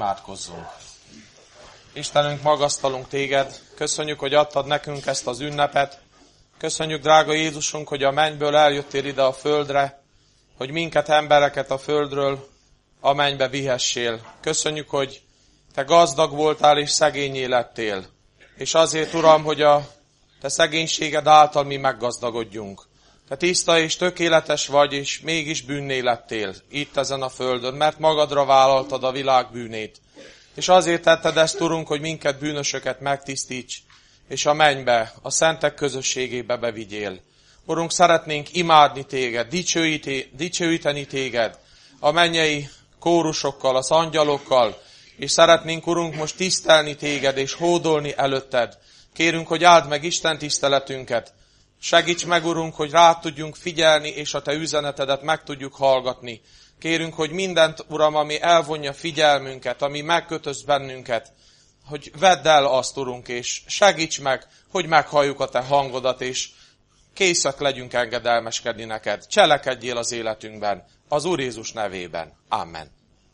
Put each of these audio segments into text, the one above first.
Imádkozzunk. Istenünk, magasztalunk téged, köszönjük, hogy adtad nekünk ezt az ünnepet. Köszönjük, drága Jézusunk, hogy a mennyből eljöttél ide a földre, hogy minket, embereket a földről a mennybe vihessél. Köszönjük, hogy te gazdag voltál és szegényé lettél. És azért, Uram, hogy a te szegénységed által mi meggazdagodjunk. Te tiszta és tökéletes vagy, és mégis bűnné lettél itt ezen a földön, mert magadra vállaltad a világ bűnét. És azért tetted ezt, Urunk, hogy minket bűnösöket megtisztíts, és a mennybe, a szentek közösségébe bevigyél. Urunk, szeretnénk imádni téged, dicsőíteni téged a mennyei kórusokkal, az angyalokkal, és szeretnénk, Urunk, most tisztelni téged és hódolni előtted. Kérünk, hogy áld meg Isten tiszteletünket. Segíts meg, Urunk, hogy rád tudjunk figyelni, és a te üzenetedet meg tudjuk hallgatni. Kérünk, hogy mindent, Uram, ami elvonja figyelmünket, ami megkötöz bennünket, hogy vedd el azt, Urunk, és segíts meg, hogy meghalljuk a te hangodat, és készek legyünk engedelmeskedni neked. Cselekedjél az életünkben, az Úr Jézus nevében. Amen.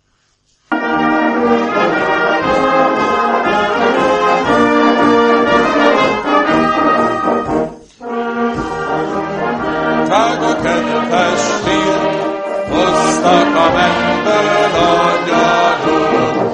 Drága kedves fiúk, hoztak a mennyből angyalok.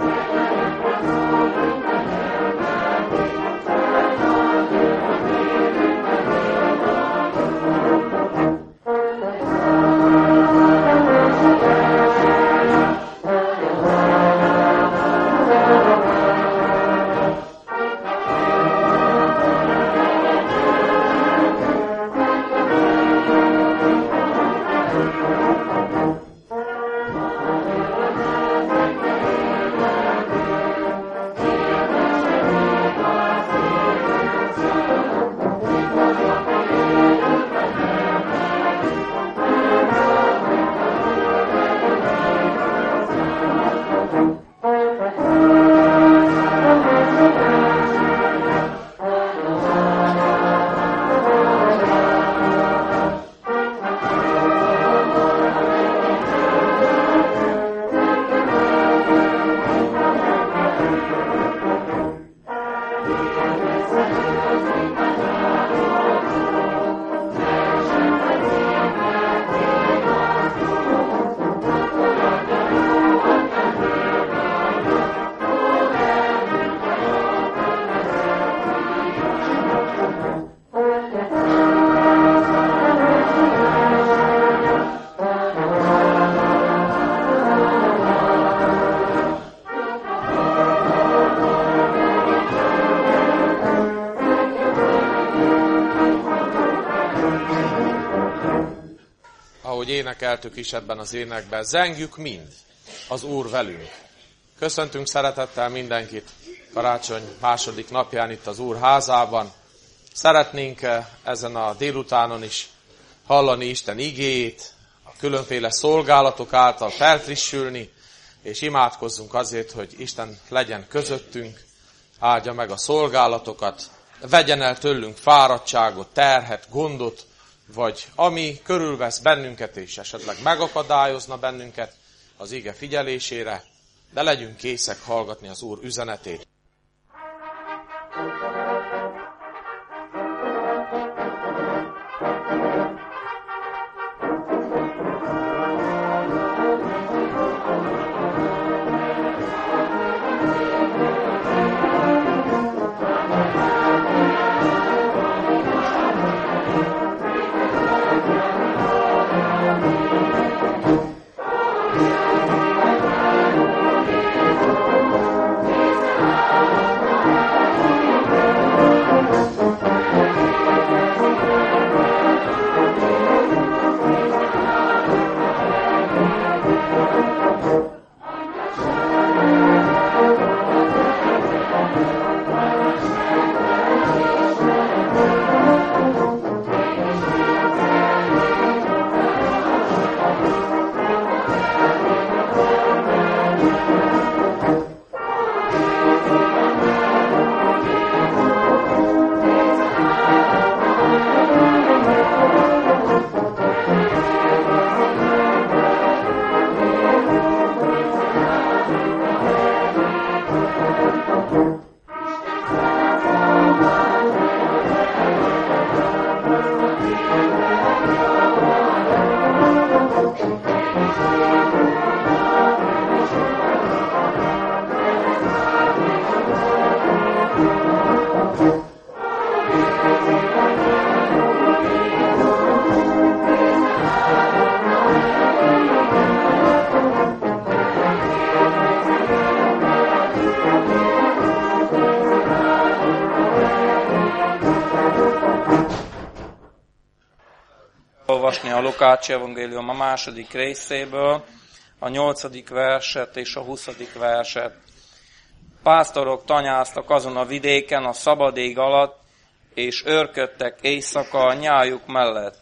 Énekeltük is ebben az énekben, zengjük mind, az Úr velünk. Köszöntünk szeretettel mindenkit karácsony második napján itt az Úr házában. Szeretnénk ezen a délutánon is hallani Isten igéjét, a különféle szolgálatok által felfrissülni, és imádkozzunk azért, hogy Isten legyen közöttünk, áldja meg a szolgálatokat, vegyen el tőlünk fáradtságot, terhet, gondot, vagy ami körülvesz bennünket, és esetleg megakadályozna bennünket az ige figyelésére, de legyünk készek hallgatni az Úr üzenetét. Olvasni a Lukács evangélium a 2. részéből, a 8. verset és a 20. verset. Pásztorok tanyáztak azon a vidéken a szabad ég alatt, és őrködtek éjszaka a nyájuk mellett.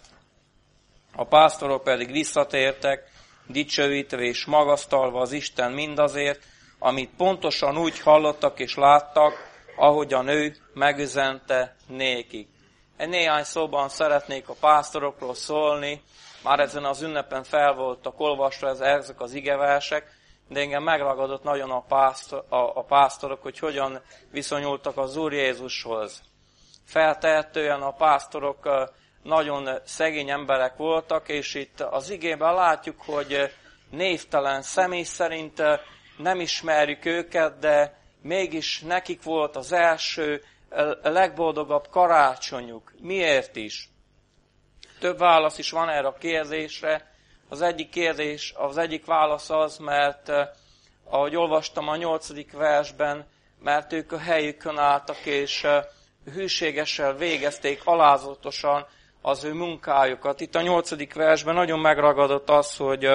A pásztorok pedig visszatértek, dicsőítve és magasztalva az Isten mindazért, amit pontosan úgy hallottak és láttak, ahogyan ő megüzente nékik. Néhány szóban szeretnék a pásztorokról szólni, már ezen az ünnepen fel voltak olvasva ezek az igeversek, de engem megragadott nagyon a pásztorok, hogy hogyan viszonyultak az Úr Jézushoz. Feltehetően a pásztorok nagyon szegény emberek voltak, és itt az igében látjuk, hogy névtelen személy szerint nem ismerjük őket, de mégis nekik volt az első, legboldogabb karácsonyuk. Miért is? Több válasz is van erre a kérdésre. Az egyik válasz az, mert ahogy olvastam a 8. versben, mert ők a helyükön álltak, és hűségesen végezték alázatosan az ő munkájukat. Itt a 8. versben nagyon megragadott az, hogy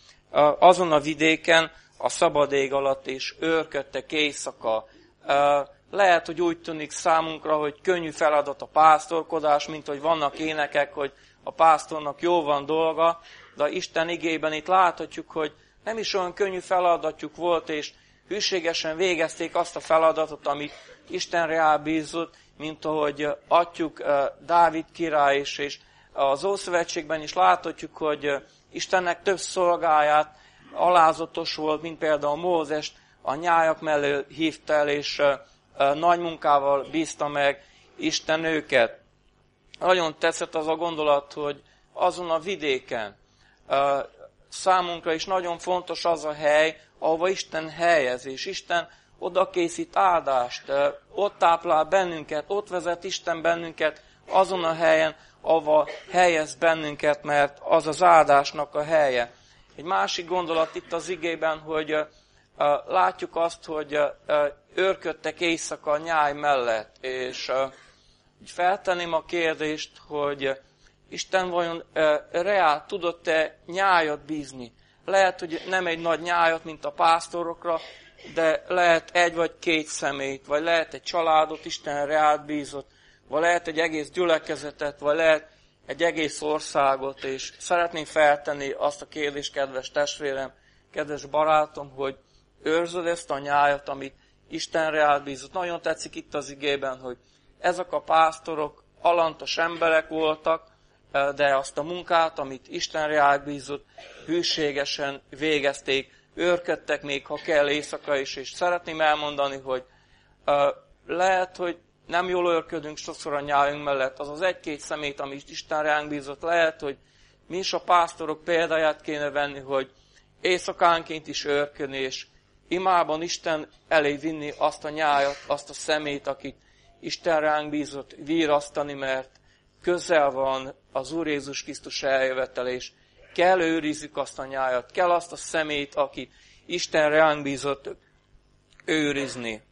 azon a vidéken a szabad ég alatt is őrködtek éjszaka. Lehet, hogy úgy tűnik számunkra, hogy könnyű feladat a pásztorkodás, mint hogy vannak énekek, hogy a pásztornak jó van dolga, de Isten igében itt láthatjuk, hogy nem is olyan könnyű feladatjuk volt, és hűségesen végezték azt a feladatot, amit Isten rábízott, mint ahogy atyjuk Dávid király is, és az Ószövetségben is láthatjuk, hogy Istennek több szolgáját alázatos volt, mint például Mózest a nyájak mellé hívta el, és nagy munkával bízta meg Isten őket. Nagyon tetszett az a gondolat, hogy azon a vidéken számunkra is nagyon fontos az a hely, ahova Isten helyez, és Isten oda készít áldást, ott táplál bennünket, ott vezet Isten bennünket azon a helyen, ahova helyez bennünket, mert az az áldásnak a helye. Egy másik gondolat itt az igében, hogy látjuk azt, hogy őrködtek éjszaka a nyáj mellett, és feltenném a kérdést, hogy Isten vajon reál tudott-e nyájat bízni? Lehet, hogy nem egy nagy nyájat, mint a pásztorokra, de lehet egy vagy két személyt, vagy lehet egy családot Isten reált bízott, vagy lehet egy egész gyülekezetet, vagy lehet egy egész országot, és szeretném feltenni azt a kérdést, kedves testvérem, kedves barátom, hogy őrzöd ezt a nyájat, amit Isten reált bízott. Nagyon tetszik itt az igében, hogy ezek a pásztorok alantas emberek voltak, de azt a munkát, amit Isten reált bízott, hűségesen végezték, őrködtek még, ha kell éjszaka is, és szeretném elmondani, hogy lehet, hogy nem jól őrködünk sokszor a nyájunk mellett, az az egy-két szemét, amit Isten ránk bízott, lehet, hogy mi is a pásztorok példáját kéne venni, hogy éjszakánként is őrködni, és imában Isten elé vinni azt a nyájat, azt a szemét, akit Isten ránk bízott virasztani, mert közel van az Úr Jézus Krisztus eljövetele, és kell őrizzük azt a nyájat, kell azt a szemét, aki Isten ránk bízott őrizni.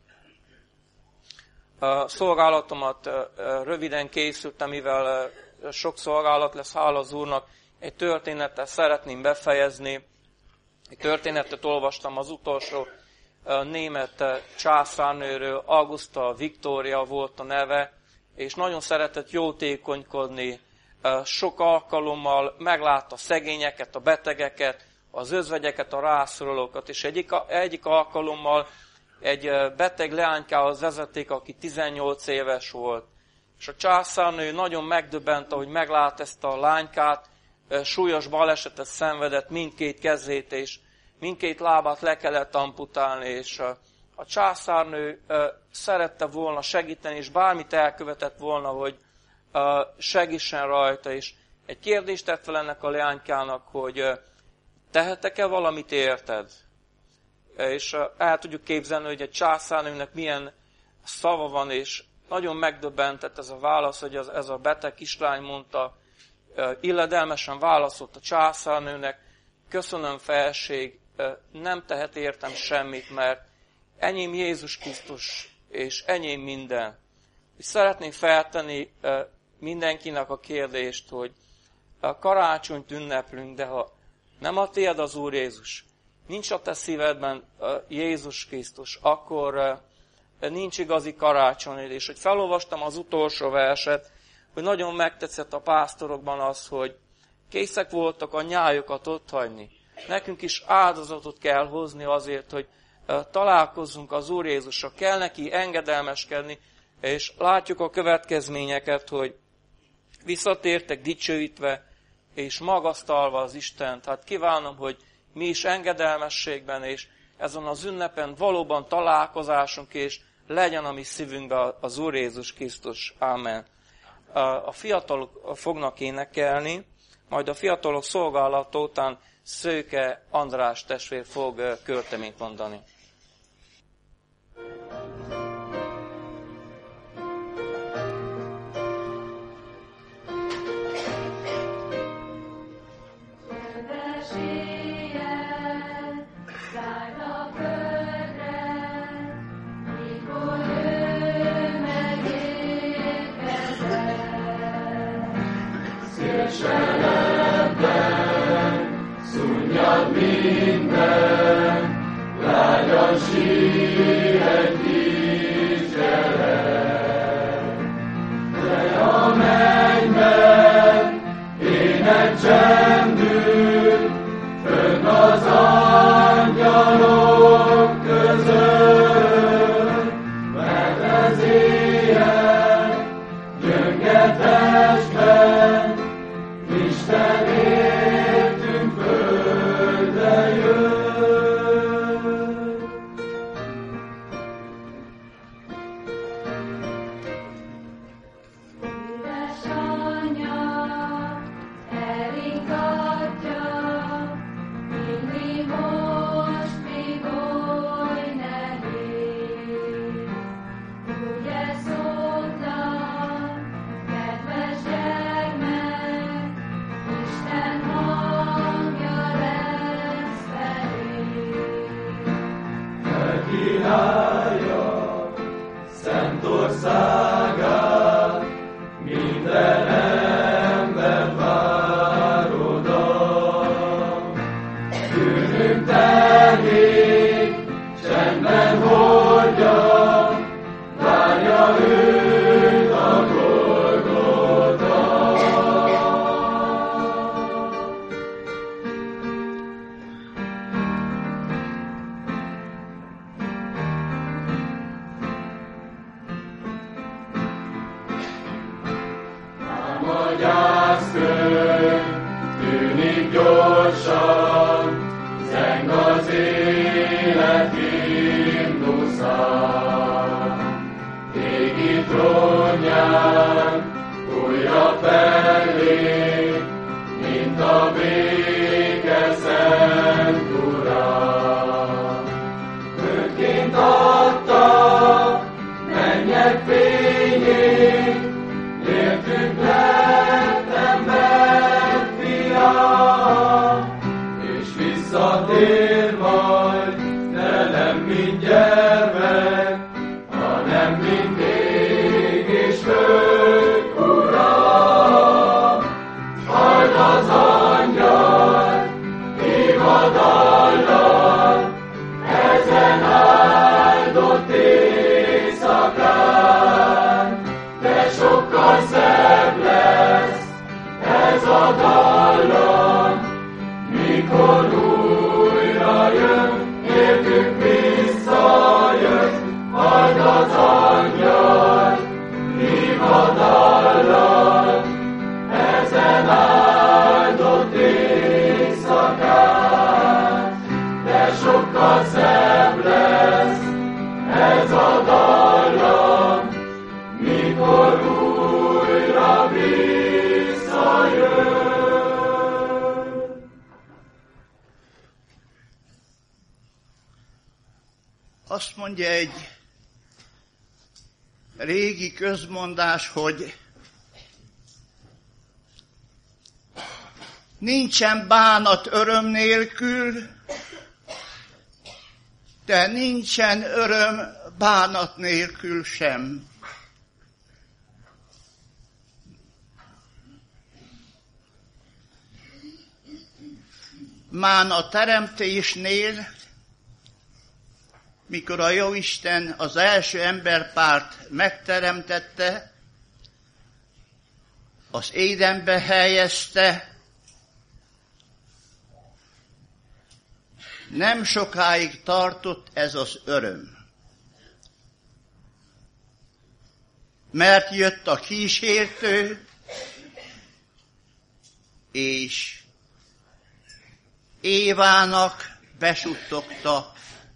A szolgálatomat röviden készültem, mivel sok szolgálat lesz, hála az Úrnak, egy történettel szeretném befejezni. Egy történetet olvastam az utolsó német császárnőről, Augusta Victoria volt a neve, és nagyon szeretett jótékonykodni. Sok alkalommal meglátta a szegényeket, a betegeket, az özvegyeket, a rászorulókat, és egyik alkalommal egy beteg leánykához vezették, aki 18 éves volt. És a császárnő nagyon megdöbbent, ahogy meglát ezt a lánykát, súlyos balesetet szenvedett, mindkét kezét és mindkét lábát le kellett amputálni, és a császárnő szerette volna segíteni, és bármit elkövetett volna, hogy segítsen rajta, és egy kérdést tett fel ennek a leánykának, hogy tehetek-e valamit érted? És el tudjuk képzelni, hogy egy császárnőnek milyen szava van, és nagyon megdöbbentett ez a válasz, hogy ez a beteg kislány mondta, illedelmesen válaszolt a császárnőnek, köszönöm felség, nem tehet értem semmit, mert enyém Jézus Krisztus, és enyém minden. És szeretném feltenni mindenkinek a kérdést, hogy a karácsonyt ünneplünk, de ha nem a tiéd az Úr Jézus, nincs a te szívedben Jézus Krisztus, akkor nincs igazi karácsonyod. És hogy felolvastam az utolsó verset, hogy nagyon megtetszett a pásztorokban az, hogy készek voltak a nyájukat otthagyni. Nekünk is áldozatot kell hozni azért, hogy találkozzunk az Úr Jézussal. Kell neki engedelmeskedni, és látjuk a következményeket, hogy visszatértek dicsőítve, és magasztalva az Istent. Hát kívánom, hogy mi is engedelmességben, és ezen az ünnepen valóban találkozásunk, és legyen a mi szívünkben az Úr Jézus Krisztus. Ámen. A fiatalok fognak énekelni, majd a fiatalok szolgálata után Szőke András testvér fog költeményt mondani. Szunnyad minden, lágyan sír kísérlet. De a mennyben ének csendül, fönn az angyalok között, mert ez ilyen gyönge testben Isten értünk földre jön. Édes Anya, elringatja, vinni most még oly nehéz. Ugye szóltam, kedves gyermek, Isten hangja lesz feléd. Te királya, szent országát, minden ember vár oda. Bűnünk terhét csendben hordja, várja őt a Golgota. A gyászkő tűnik gyorsan, zeng az élet himnusza. Égi trónján újra fellép, mint a béke szent Ura. Önként adta mennyek fényét, értünk lett ember fia, és visszatér majd, de nem mint gyermek, hanem mint ég és föld Ura. Halld az angyal, hívadallat, ezen áldott éjszakán, de sokkal szebb lesz ez a dallam, mikor újra jön, értünk visszajön. Halld az angyal, hívadallat, ezen áldott éjszakán, de sokkal szebb lesz ez a dallam, mikor újra visszajön. Azt mondja egy régi közmondás, hogy nincsen bánat öröm nélkül, de nincsen öröm bánat nélkül sem. Már a teremtésnél, mikor a Jóisten az első emberpárt megteremtette, az édenbe helyezte, nem sokáig tartott ez az öröm. Mert jött a kísértő, és Évának besuttogta,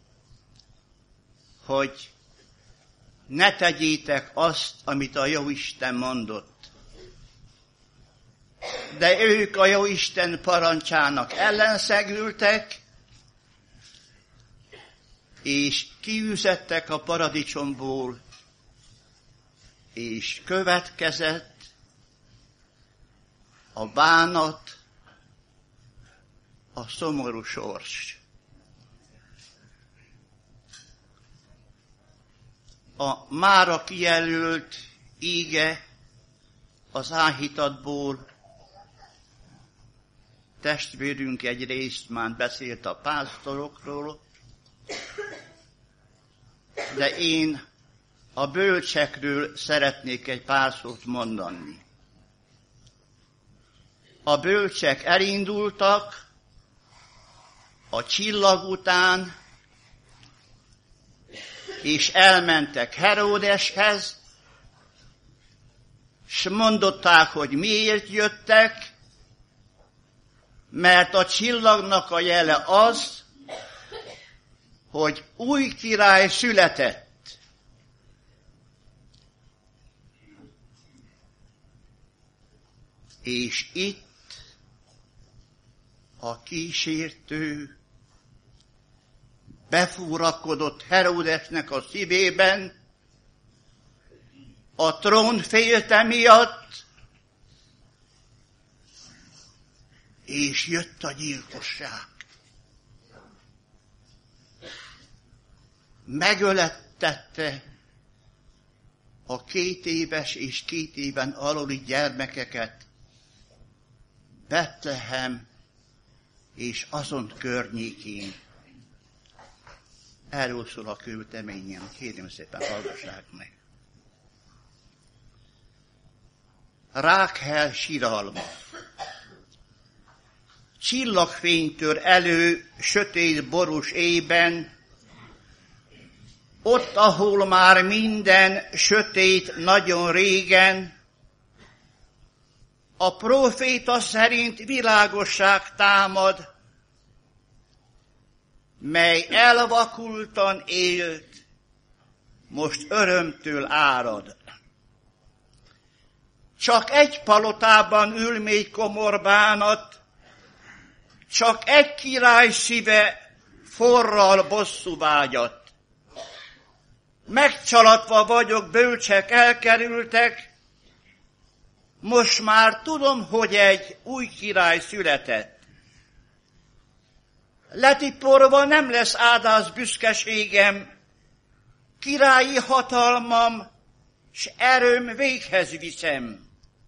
hogy ne tegyétek azt, amit a Jóisten mondott. De ők a Jóisten parancsának ellenszegültek, és kiűzettek a paradicsomból, és következett a bánat, a szomorú sors. A mára kijelölt íge az áhítatból, testvérünk egy részt már beszélt a pásztorokról, de én a bölcsekről szeretnék egy pár szót mondani. A bölcsek elindultak a csillag után, és elmentek Heródeshez, s mondották, hogy miért jöttek, mert a csillagnak a jele az, hogy új király született. És itt a kísértő befúrakodott Heródesnek a szívében, a trón félte miatt, és jött a gyilkosság. Megölettette a 2 éves és 2 éven aluli gyermekeket Betlehem és azon környékén. Erről szól a költeményem. Kérem szépen, hallgassák meg. Rákhel síralma. Csillagfény tör elő sötét borús éjben, ott, ahol már minden sötét nagyon régen, a próféta szerint világosság támad, mely elvakultan élt, most örömtől árad. Csak egy palotában ül mély komor bánat, csak egy király szíve forral bosszú vágyat. Megcsalatva vagyok, bölcsek elkerültek, most már tudom, hogy egy új király született. Letiporva nem lesz áldás büszkeségem, királyi hatalmam, s erőm véghez viszem.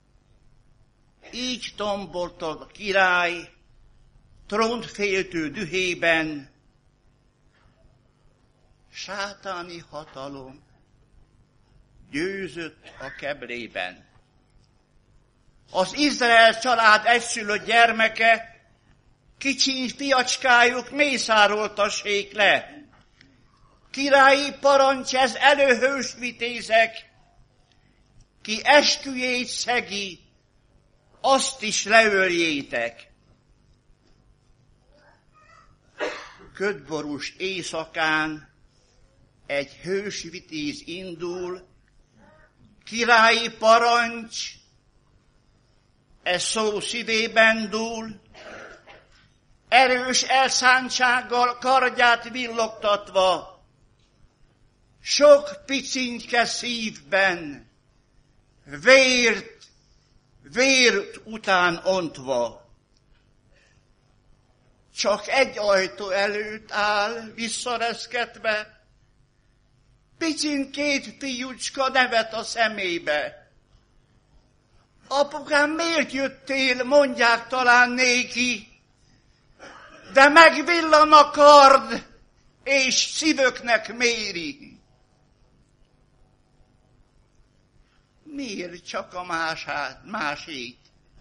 Így tombolt a király trónt féltő dühében, sátáni hatalom győzött a keblében. Az Izrael család egyszülött gyermeke, kicsiny fiacskájuk mészároltassék le. Királyi parancs ez előhős vitézek, ki esküjét szegi, azt is leöljétek. Ködborús éjszakán egy hős vitéz indul, királyi parancs, ez szó szívében dúl, erős elszántsággal kardját villogtatva, sok picinke szívben, vért után ontva. Csak egy ajtó előtt áll, visszareszketve, picinkét fiúcska nevet a szemébe. Apukám, miért jöttél, mondják talán néki, de megvillan a kard, és szívöknek méri. Miért csak a másét?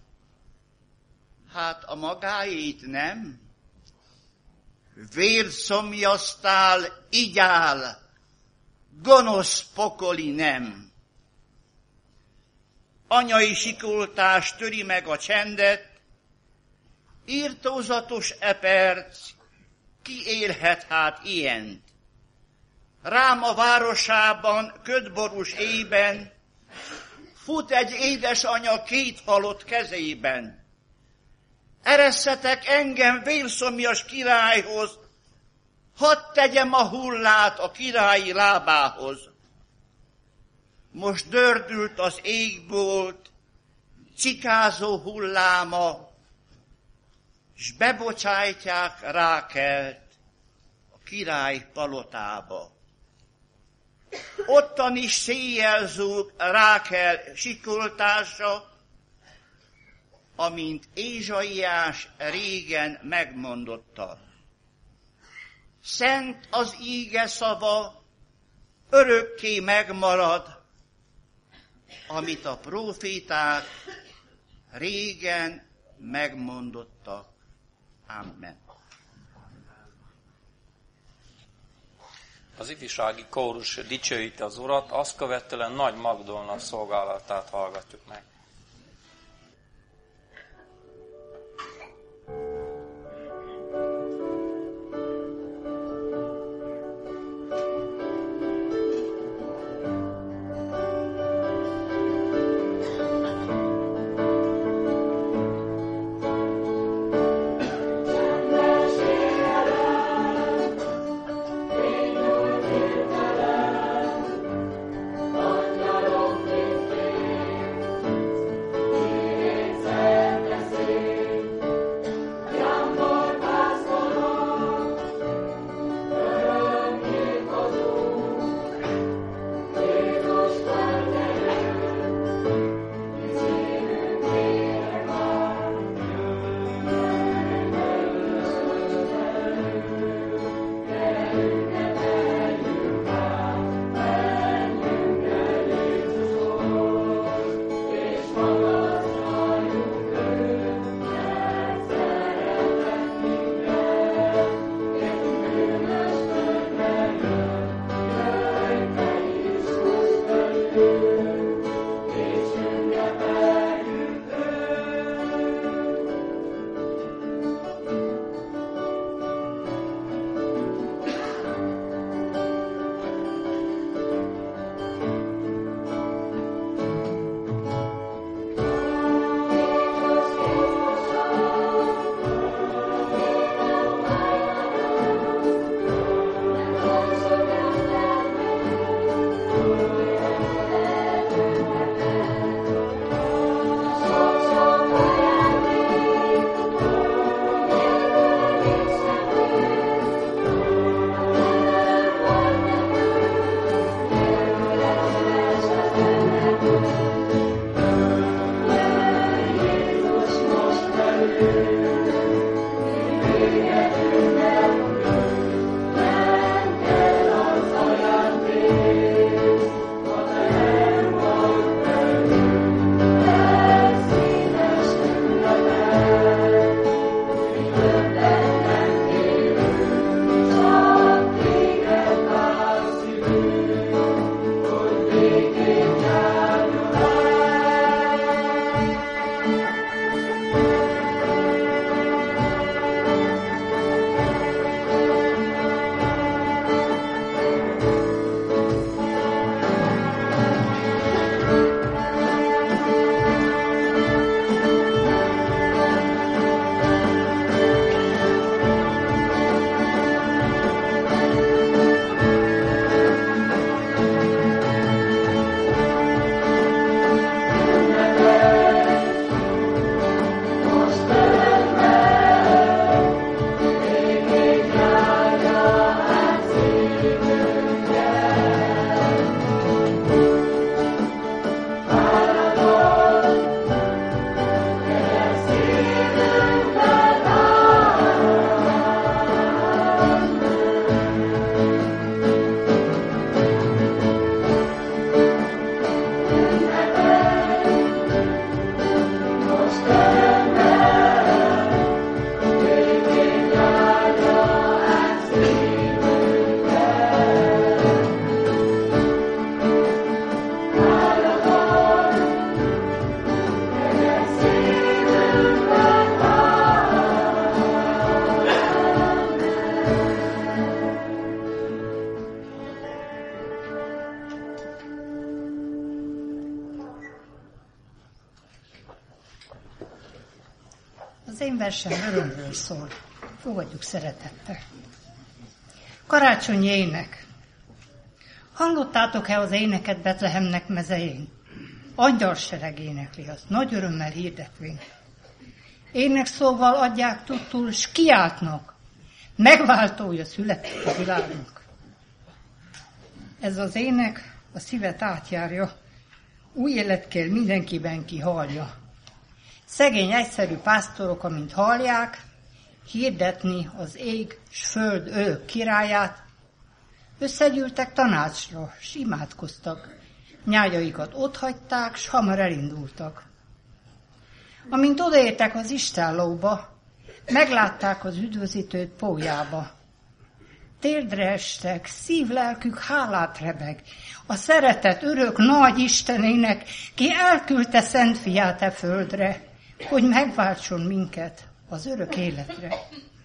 Hát a magáét nem? Vért szomjaztál, igyál, gonosz pokoli nem. Anyai sikoltás töri meg a csendet, írtózatos perc, ki élhet hát ilyent? Rám a városában, ködborús éjben, fut egy édesanya két halott kezében. Eresszetek engem vérszomjas királyhoz, hadd tegyem a hullát a királyi lábához. Most dördült az égbolt, cikázó hulláma, s bebocsájtják Rákelt a király palotába. Ottan is széjjel zúg Rákel sikoltása, amint Ézsaiás régen megmondotta. Szent az íge szava, örökké megmarad, amit a próféták régen megmondottak. Amen. Az ifjúsági kórus dicsőíti az Urat, azt követően Nagy Magdolna szolgálatát hallgatjuk meg. Az én versem örömről szól. Fogadjuk szeretettel. Karácsonyi ének. Hallottátok-e az éneket Betlehemnek mezején? Angyalsereg énekli azt, nagy örömmel hirdetvén. Énekszóval adják tudtul, s kiáltnak, megváltója született a világnak. Ez az ének a szívet átjárja, új élet kell mindenkiben, ki hallja. Szegény, egyszerű pásztorok, amint hallják, hirdetni az ég s föld örök királyát, összegyűltek tanácsra, s imádkoztak, nyájaikat otthagyták, s hamar elindultak. Amint odaértek az istállóba, meglátták az üdvözítőt pólyába. Térdre estek, szívlelkük hálát rebeg, a szeretet örök nagy Istenének, ki elküldte szent fiát e földre, hogy megváltson minket az örök életre.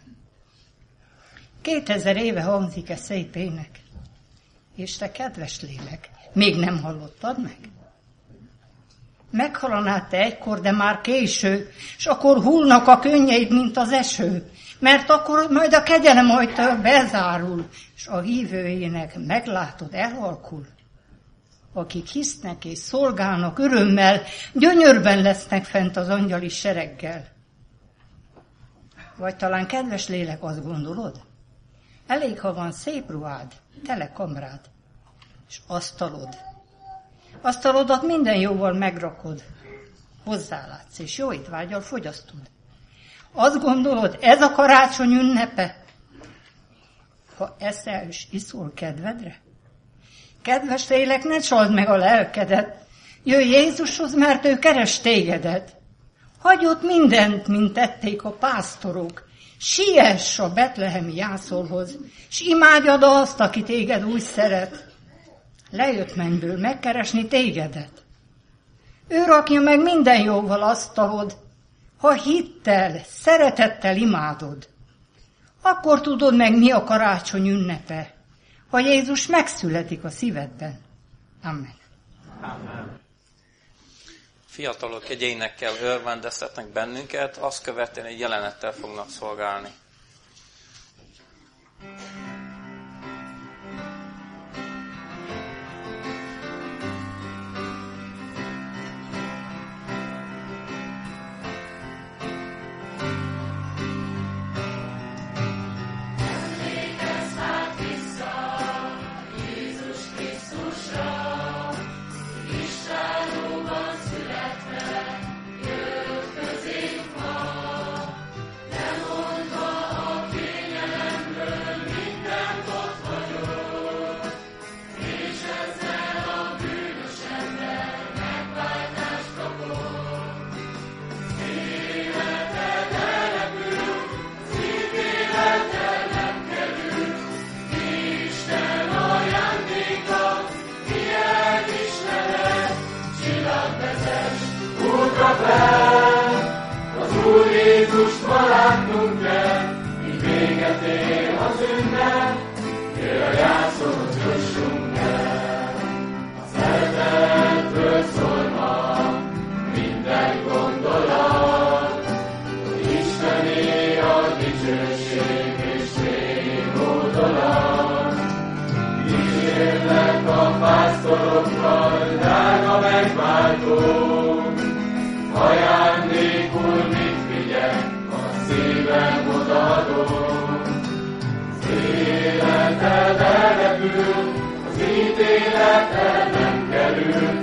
2000 éve hangzik ez szép ének, és te, kedves lélek, még nem hallottad meg? Meghalanád te egykor, de már késő, s akkor hullnak a könnyeid, mint az eső, mert akkor majd a kegyelem ajtaja bezárul, s a hívőjének meglátod elhalkul. Akik hisznek és szolgálnak örömmel, gyönyörben lesznek fent az angyali sereggel. Vagy talán, kedves lélek, azt gondolod? Elég, ha van szép ruhád, tele kamrád, és asztalod. Asztalodat minden jóval megrakod, hozzálátsz, és jó étvággyal fogyasztod. Azt gondolod, ez a karácsony ünnepe? Ha eszel és iszol kedvedre? Kedves lélek, ne csald meg a lelkedet, jöjj Jézushoz, mert ő keres tégedet. Hagyj ott mindent, mint tették a pásztorok, siess a betlehemi jászolhoz, s imádjad azt, aki téged úgy szeret. Lejött mennyből megkeresni tégedet. Ő rakja meg minden jóval asztalod, ha hittel, szeretettel imádod. Akkor tudod meg, mi a karácsony ünnepe, ha Jézus megszületik a szívedben. Amen. Amen. Fiatalok egy énekkel örvendeztetnek bennünket, azt követően egy jelenettel fognak szolgálni. Az Úr Jézust ma látnunk kell, míg véget ér az ünnep, jöjj a jászolhoz jussunk el. A szeretetről szól ma minden gondolat, hogy Istené a dicsőség és rémódolat. Kísérlek a pásztorokkal, drága megváltók, ajándékul mit figyel, a szívem odaadom. Az életed elrepül, az ítélet el nem kerül,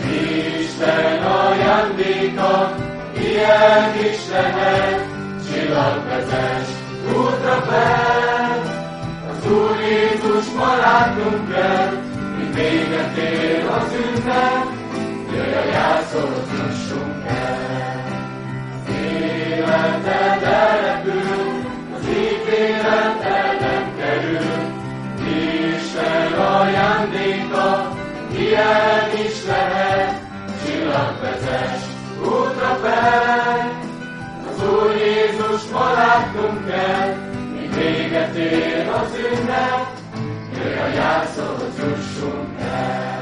Isten ajándéka, ilyen is lehet, csillag vezess útra fel. Az Úr Jézus ma látnunk kell, míg véget ér az ünnep, jöjj a jászolhoz jussunk el. Az életed elrepül, az ítélet el nem kerül, Isten ajándéka, ilyen is lehet, csillag vezess útra fel. Az Úr Jézus ma látnunk kell, míg véget ér az ünnep, jöjj a jászolhoz jussunk el.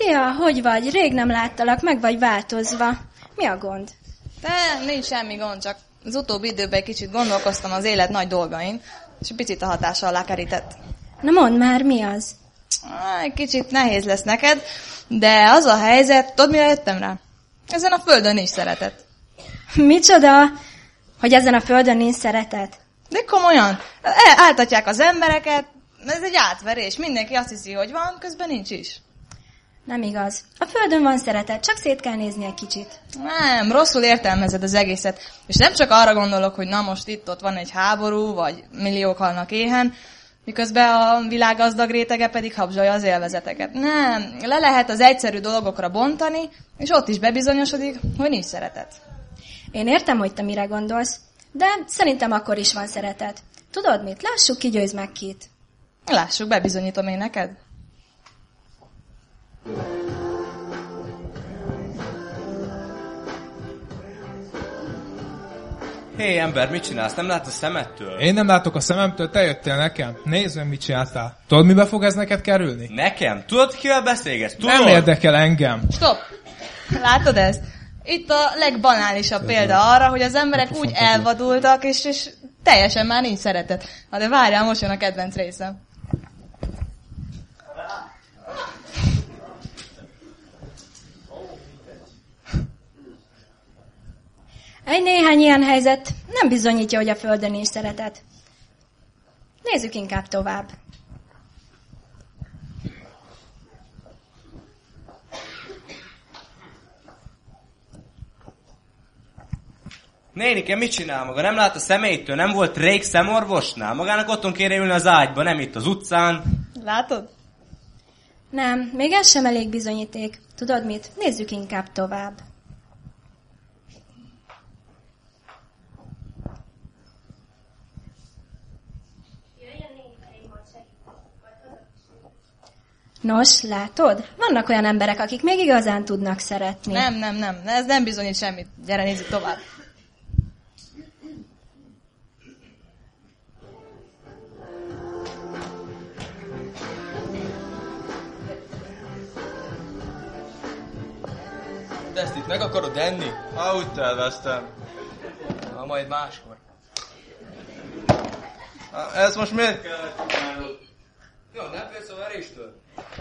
Szia, hogy vagy? Rég nem láttalak, meg vagy változva. Mi a gond? De nincs semmi gond, csak az utóbbi időben egy kicsit gondolkoztam az élet nagy dolgain, és egy picit a hatása alá kerített. Na mondd már, mi az? Egy kicsit nehéz lesz neked, de az a helyzet, tudod mire jöttem rá? Ezen a földön nincs szeretet. Micsoda? Hogy ezen a földön nincs szeretet? De komolyan, áltatják az embereket, ez egy átverés, mindenki azt hiszi, hogy van, közben nincs is. Nem igaz. A földön van szeretet, csak szét kell nézni egy kicsit. Nem, rosszul értelmezed az egészet. És nem csak arra gondolok, hogy na most itt-ott van egy háború, vagy milliók halnak éhen, miközben a világ gazdag rétege pedig habzsolja az élvezeteket. Nem, le lehet az egyszerű dolgokra bontani, és ott is bebizonyosodik, hogy nincs szeretet. Én értem, hogy te mire gondolsz, de szerintem akkor is van szeretet. Tudod mit? Lássuk, ki győz meg kit. Lássuk, bebizonyítom én neked. Hé, ember, mit csinálsz? Nem látsz a szemettől? Én nem látok a szememtől, te jöttél nekem. Nézd meg, mit csináltál. Tudod, mibe fog ez neked kerülni? Nekem? Tudod, kivel beszélgetsz? Tudod? Nem érdekel engem. Stop! Látod ezt? Itt a legbanálisabb példa arra, hogy az emberek úgy elvadultak, és teljesen már nincs szeretet. Na de várjál, most jön a kedvenc részem. Egy néhány ilyen helyzet nem bizonyítja, hogy a földön nincs szeretet. Nézzük inkább tovább. Nénike, mit csinál maga? Nem lát a személytől? Nem volt rég szemorvosnál? Magának otthon kéne ülni az ágyba, nem itt az utcán. Látod? Nem, még ez sem elég bizonyíték. Tudod mit? Nézzük inkább tovább. Nos, látod? Vannak olyan emberek, akik még igazán tudnak szeretni. Nem, ez nem bizonyít semmit. Gyere, nézzük tovább. De ezt itt meg akarod enni? Úgy terveztem. Na, majd máskor. Ez most miért kellett csinálnod? Jó, nem félsz a veréstől?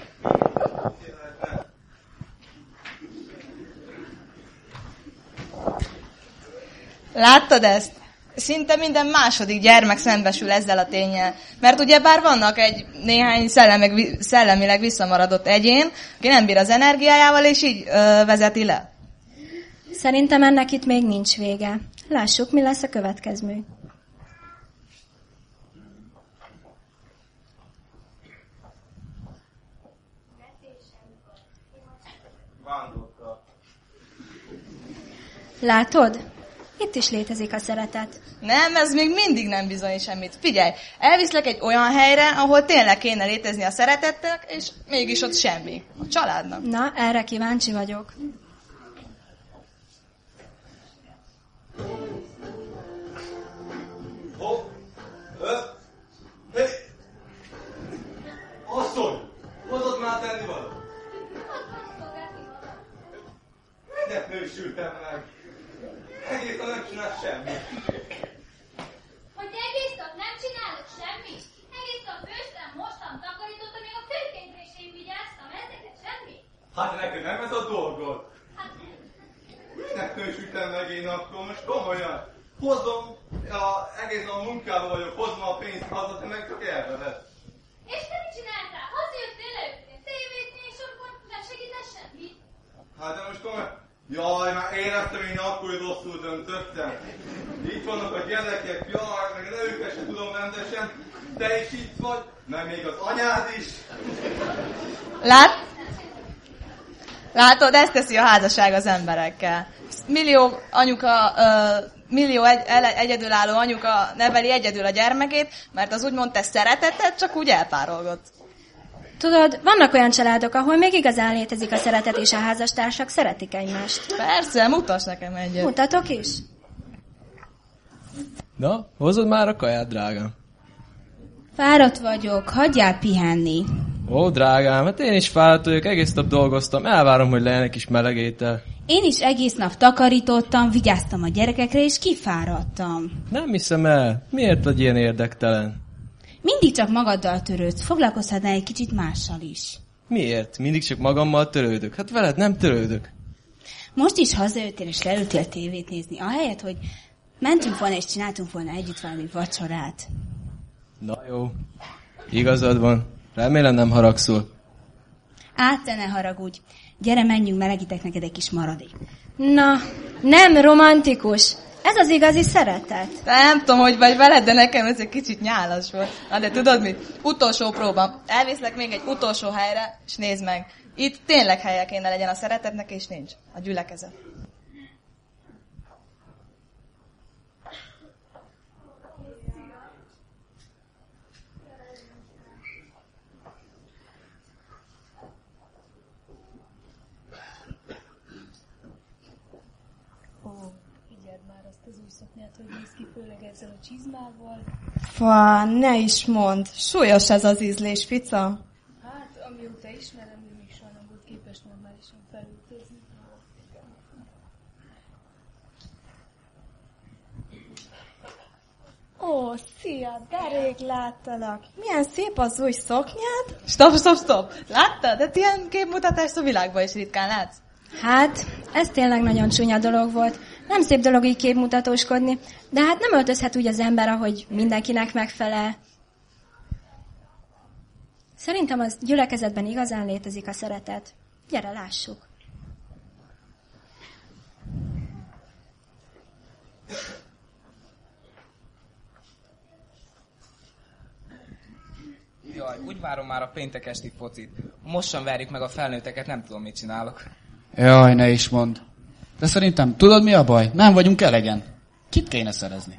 Láttad ezt? Szinte minden második gyermek szembesül ezzel a ténnyel. Mert ugyebár vannak egy néhány szellemileg visszamaradott egyén, aki nem bír az energiájával, és így vezeti le. Szerintem ennek itt még nincs vége. Lássuk, mi lesz a következő. Látod? Itt is létezik a szeretet. Nem, ez még mindig nem bizonyít semmit. Figyelj, elviszlek egy olyan helyre, ahol tényleg kéne létezni a szeretetnek, és mégis ott semmi. A családnak. Na, erre kíváncsi vagyok. Asszony! Hozott már tennivalót? De nősültem meg. Egész nap nem csinálsz semmit. Hogy egész nap nem csinálok semmit? Egész nap főztem, mostam, takarítottam, még a főkénkre is én vigyáztam, ezeket semmi? Hát neked nem ez a dolgod? Hát nem. Minek nősültem meg én akkor? Most komolyan. Hozom, egész nap munkában vagyok, hozom a pénzt haza, te meg csak elveszed. És te mit csináltál? Hazajöttél leütni, tévézni, és akkor nem segítesz semmit? Hát de most komolyan. Jaj, már éreztem én akkor, hogy rosszul döntöttem. Itt vannak a gyerekek, jaj, meg az őket sem tudom rendesen. Te is itt vagy, meg még az anyád is. Látod, ezt teszi a házasság az emberekkel. Millió egyedülálló anyuka neveli egyedül a gyermekét, mert az úgymond te szereteted, csak úgy elpárolgott. Tudod, vannak olyan családok, ahol még igazán létezik a szeretet, és a házastársak szeretik egymást. Persze, mutass nekem egyet. Mutatok is? Na, hozod már a kaját, drágám? Fáradt vagyok, hagyjál pihenni. Ó, drágám, hát én is fáradt vagyok, egész nap dolgoztam, elvárom, hogy legyen egy kis meleg étel. Én is egész nap takarítottam, vigyáztam a gyerekekre, és kifáradtam. Nem hiszem el. Miért vagy ilyen érdektelen? Mindig csak magaddal törődsz, foglalkozhatnál egy kicsit mással is. Miért? Mindig csak magammal törődök. Hát veled nem törődök. Most is hazajöttél és leültél tévét nézni, ahelyett, hogy mentünk volna és csináltunk volna együtt valami vacsorát. Na jó. Igazad van. Remélem nem haragszol. Te ne haragudj. Gyere, menjünk, melegítek neked egy kis maradék. Na, nem romantikus. Ez az igazi szeretet. Nem tudom, hogy vagy veled, de nekem ez egy kicsit nyálas volt. Na de tudod mit? Utolsó próba. Elviszlek még egy utolsó helyre, és nézd meg. Itt tényleg helye kéne legyen a szeretetnek, és nincs. A gyülekezet. Fá, ne is mondd. Súlyos ez az ízlés, fica. Hát, amióta ismerem, ő még soha nem volt képes normálisan felültözni. Ó, szia, de rég láttalak. Milyen szép az új szoknyád. Stop. Láttad? De ilyen képmutatást a világban is ritkán látsz. Hát, ez tényleg nagyon csúnya dolog volt. Nem szép dolog így képmutatóskodni, de hát nem öltözhet úgy az ember, ahogy mindenkinek megfelel. Szerintem az gyülekezetben igazán létezik a szeretet. Gyere, lássuk. Jaj, úgy várom már a péntek esti focit. Most sem verjük meg a felnőtteket, nem tudom, mit csinálok. Jaj, ne is mondd. De szerintem tudod, mi a baj? Nem vagyunk elegen. Kit kéne szerezni?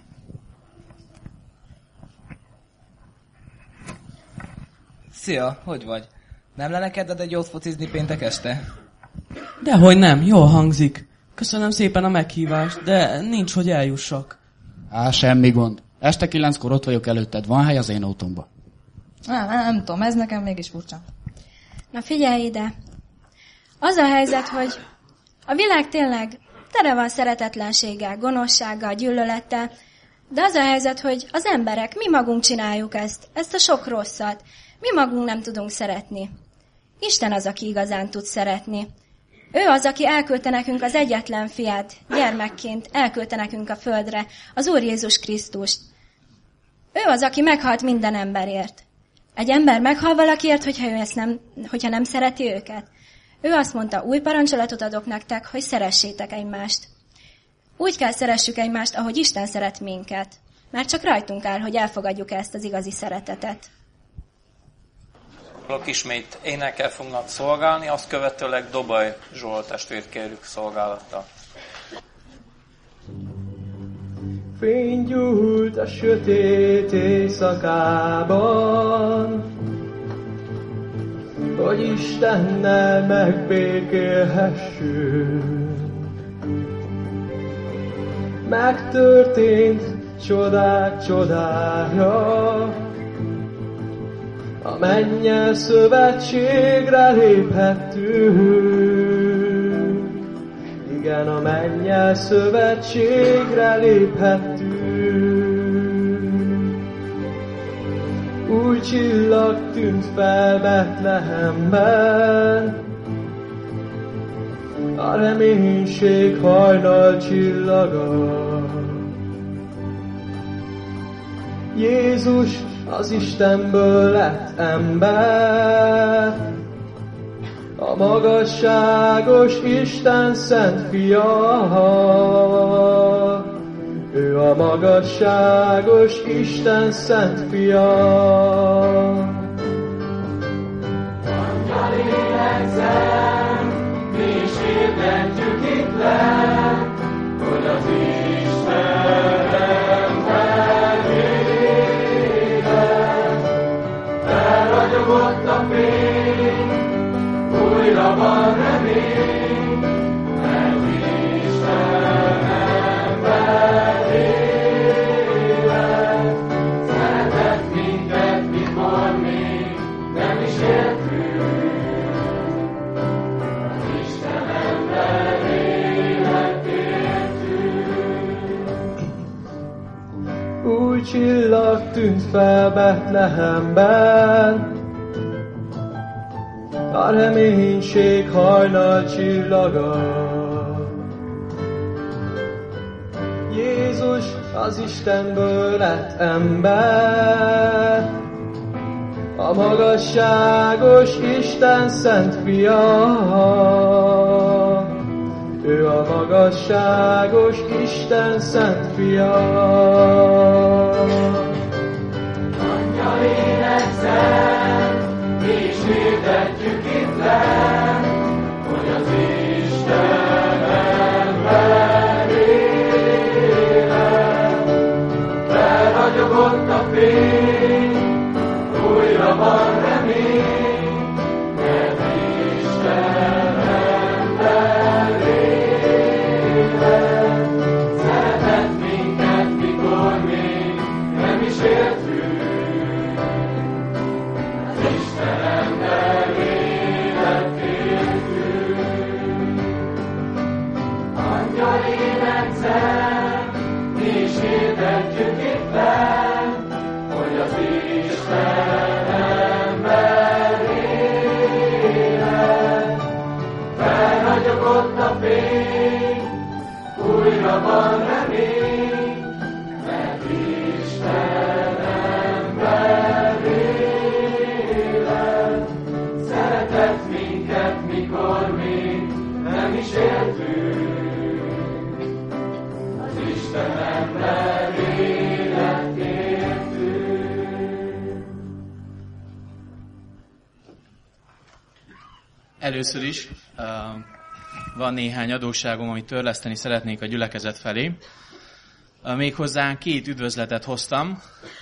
Szia, hogy vagy? Nem lenne kedved egy jót focizni péntek este? Dehogy nem, jól hangzik. Köszönöm szépen a meghívást, de nincs, hogy eljussak. Semmi gond. Este 9-kor ott vagyok előtted. Van hely az én autómba? Nem tudom, ez nekem mégis furcsa. Na figyelj ide. Az a helyzet, hogy a világ tényleg tele van szeretetlenséggel, gonoszsággal, gyűlölettel, de az a helyzet, hogy az emberek, mi magunk csináljuk ezt a sok rosszat. Mi magunk nem tudunk szeretni. Isten az, aki igazán tud szeretni. Ő az, aki elküldte nekünk az egyetlen fiát, gyermekként elküldte nekünk a földre, az Úr Jézus Krisztust. Ő az, aki meghalt minden emberért. Egy ember meghal valakiért, hogyha nem szereti őket. Ő azt mondta, új parancsolatot adok nektek, hogy szeressétek egymást. Úgy kell szeressük egymást, ahogy Isten szeret minket. Mert csak rajtunk áll, hogy elfogadjuk ezt az igazi szeretetet. Ismét énekkel fognak szolgálni, azt követőleg Dobaj Zsolt testvért kérjük szolgálattal. Fény gyújt a sötét éjszakában, hogy Istennel megbékélhessünk. Megtörtént csodák csodája, a mennyel szövetségre léphettünk. Igen, a mennyel szövetségre léphettünk. Új csillag tűnt fel Betlehemben, a reménység hajnal csillaga. Jézus az Istenből lett ember, a magasságos Isten szent fia. Ő a magasságos Isten szent fia. Angyal énekszem, mi is hirdetjük itt le, hogy az Isten ember élet. Felragyogott a fény, újra van remény, mert Isten ember élet. Szeretett minket, mikor még nem is ért csillag tűnt fel Betlehemben, a reménység hajnal csillaga. Jézus az Istenből lett ember, a magasságos Isten szent fia. Ő a magasságos Isten szent fia. Angyal énekszel, és hirdetjük itt le, hogy az Isten ember élet. Felragyogott a fény, újra van remény, mert Isten ember élet. Szeretett minket, mikor még nem is értünk, az Isten ember életértünk. Angyal énekszel, és hirdetjük itt fenn, hogy az Isten ember élet. Felragyogott a fény, újra van remény, mert Isten ember élet. Szeretett minket, mikor még nem is éltünk, az Isten ember élet értünk. Először is van néhány adósságom, amit törleszteni szeretnék a gyülekezet felé. Méghozzá 2 üdvözletet hoztam.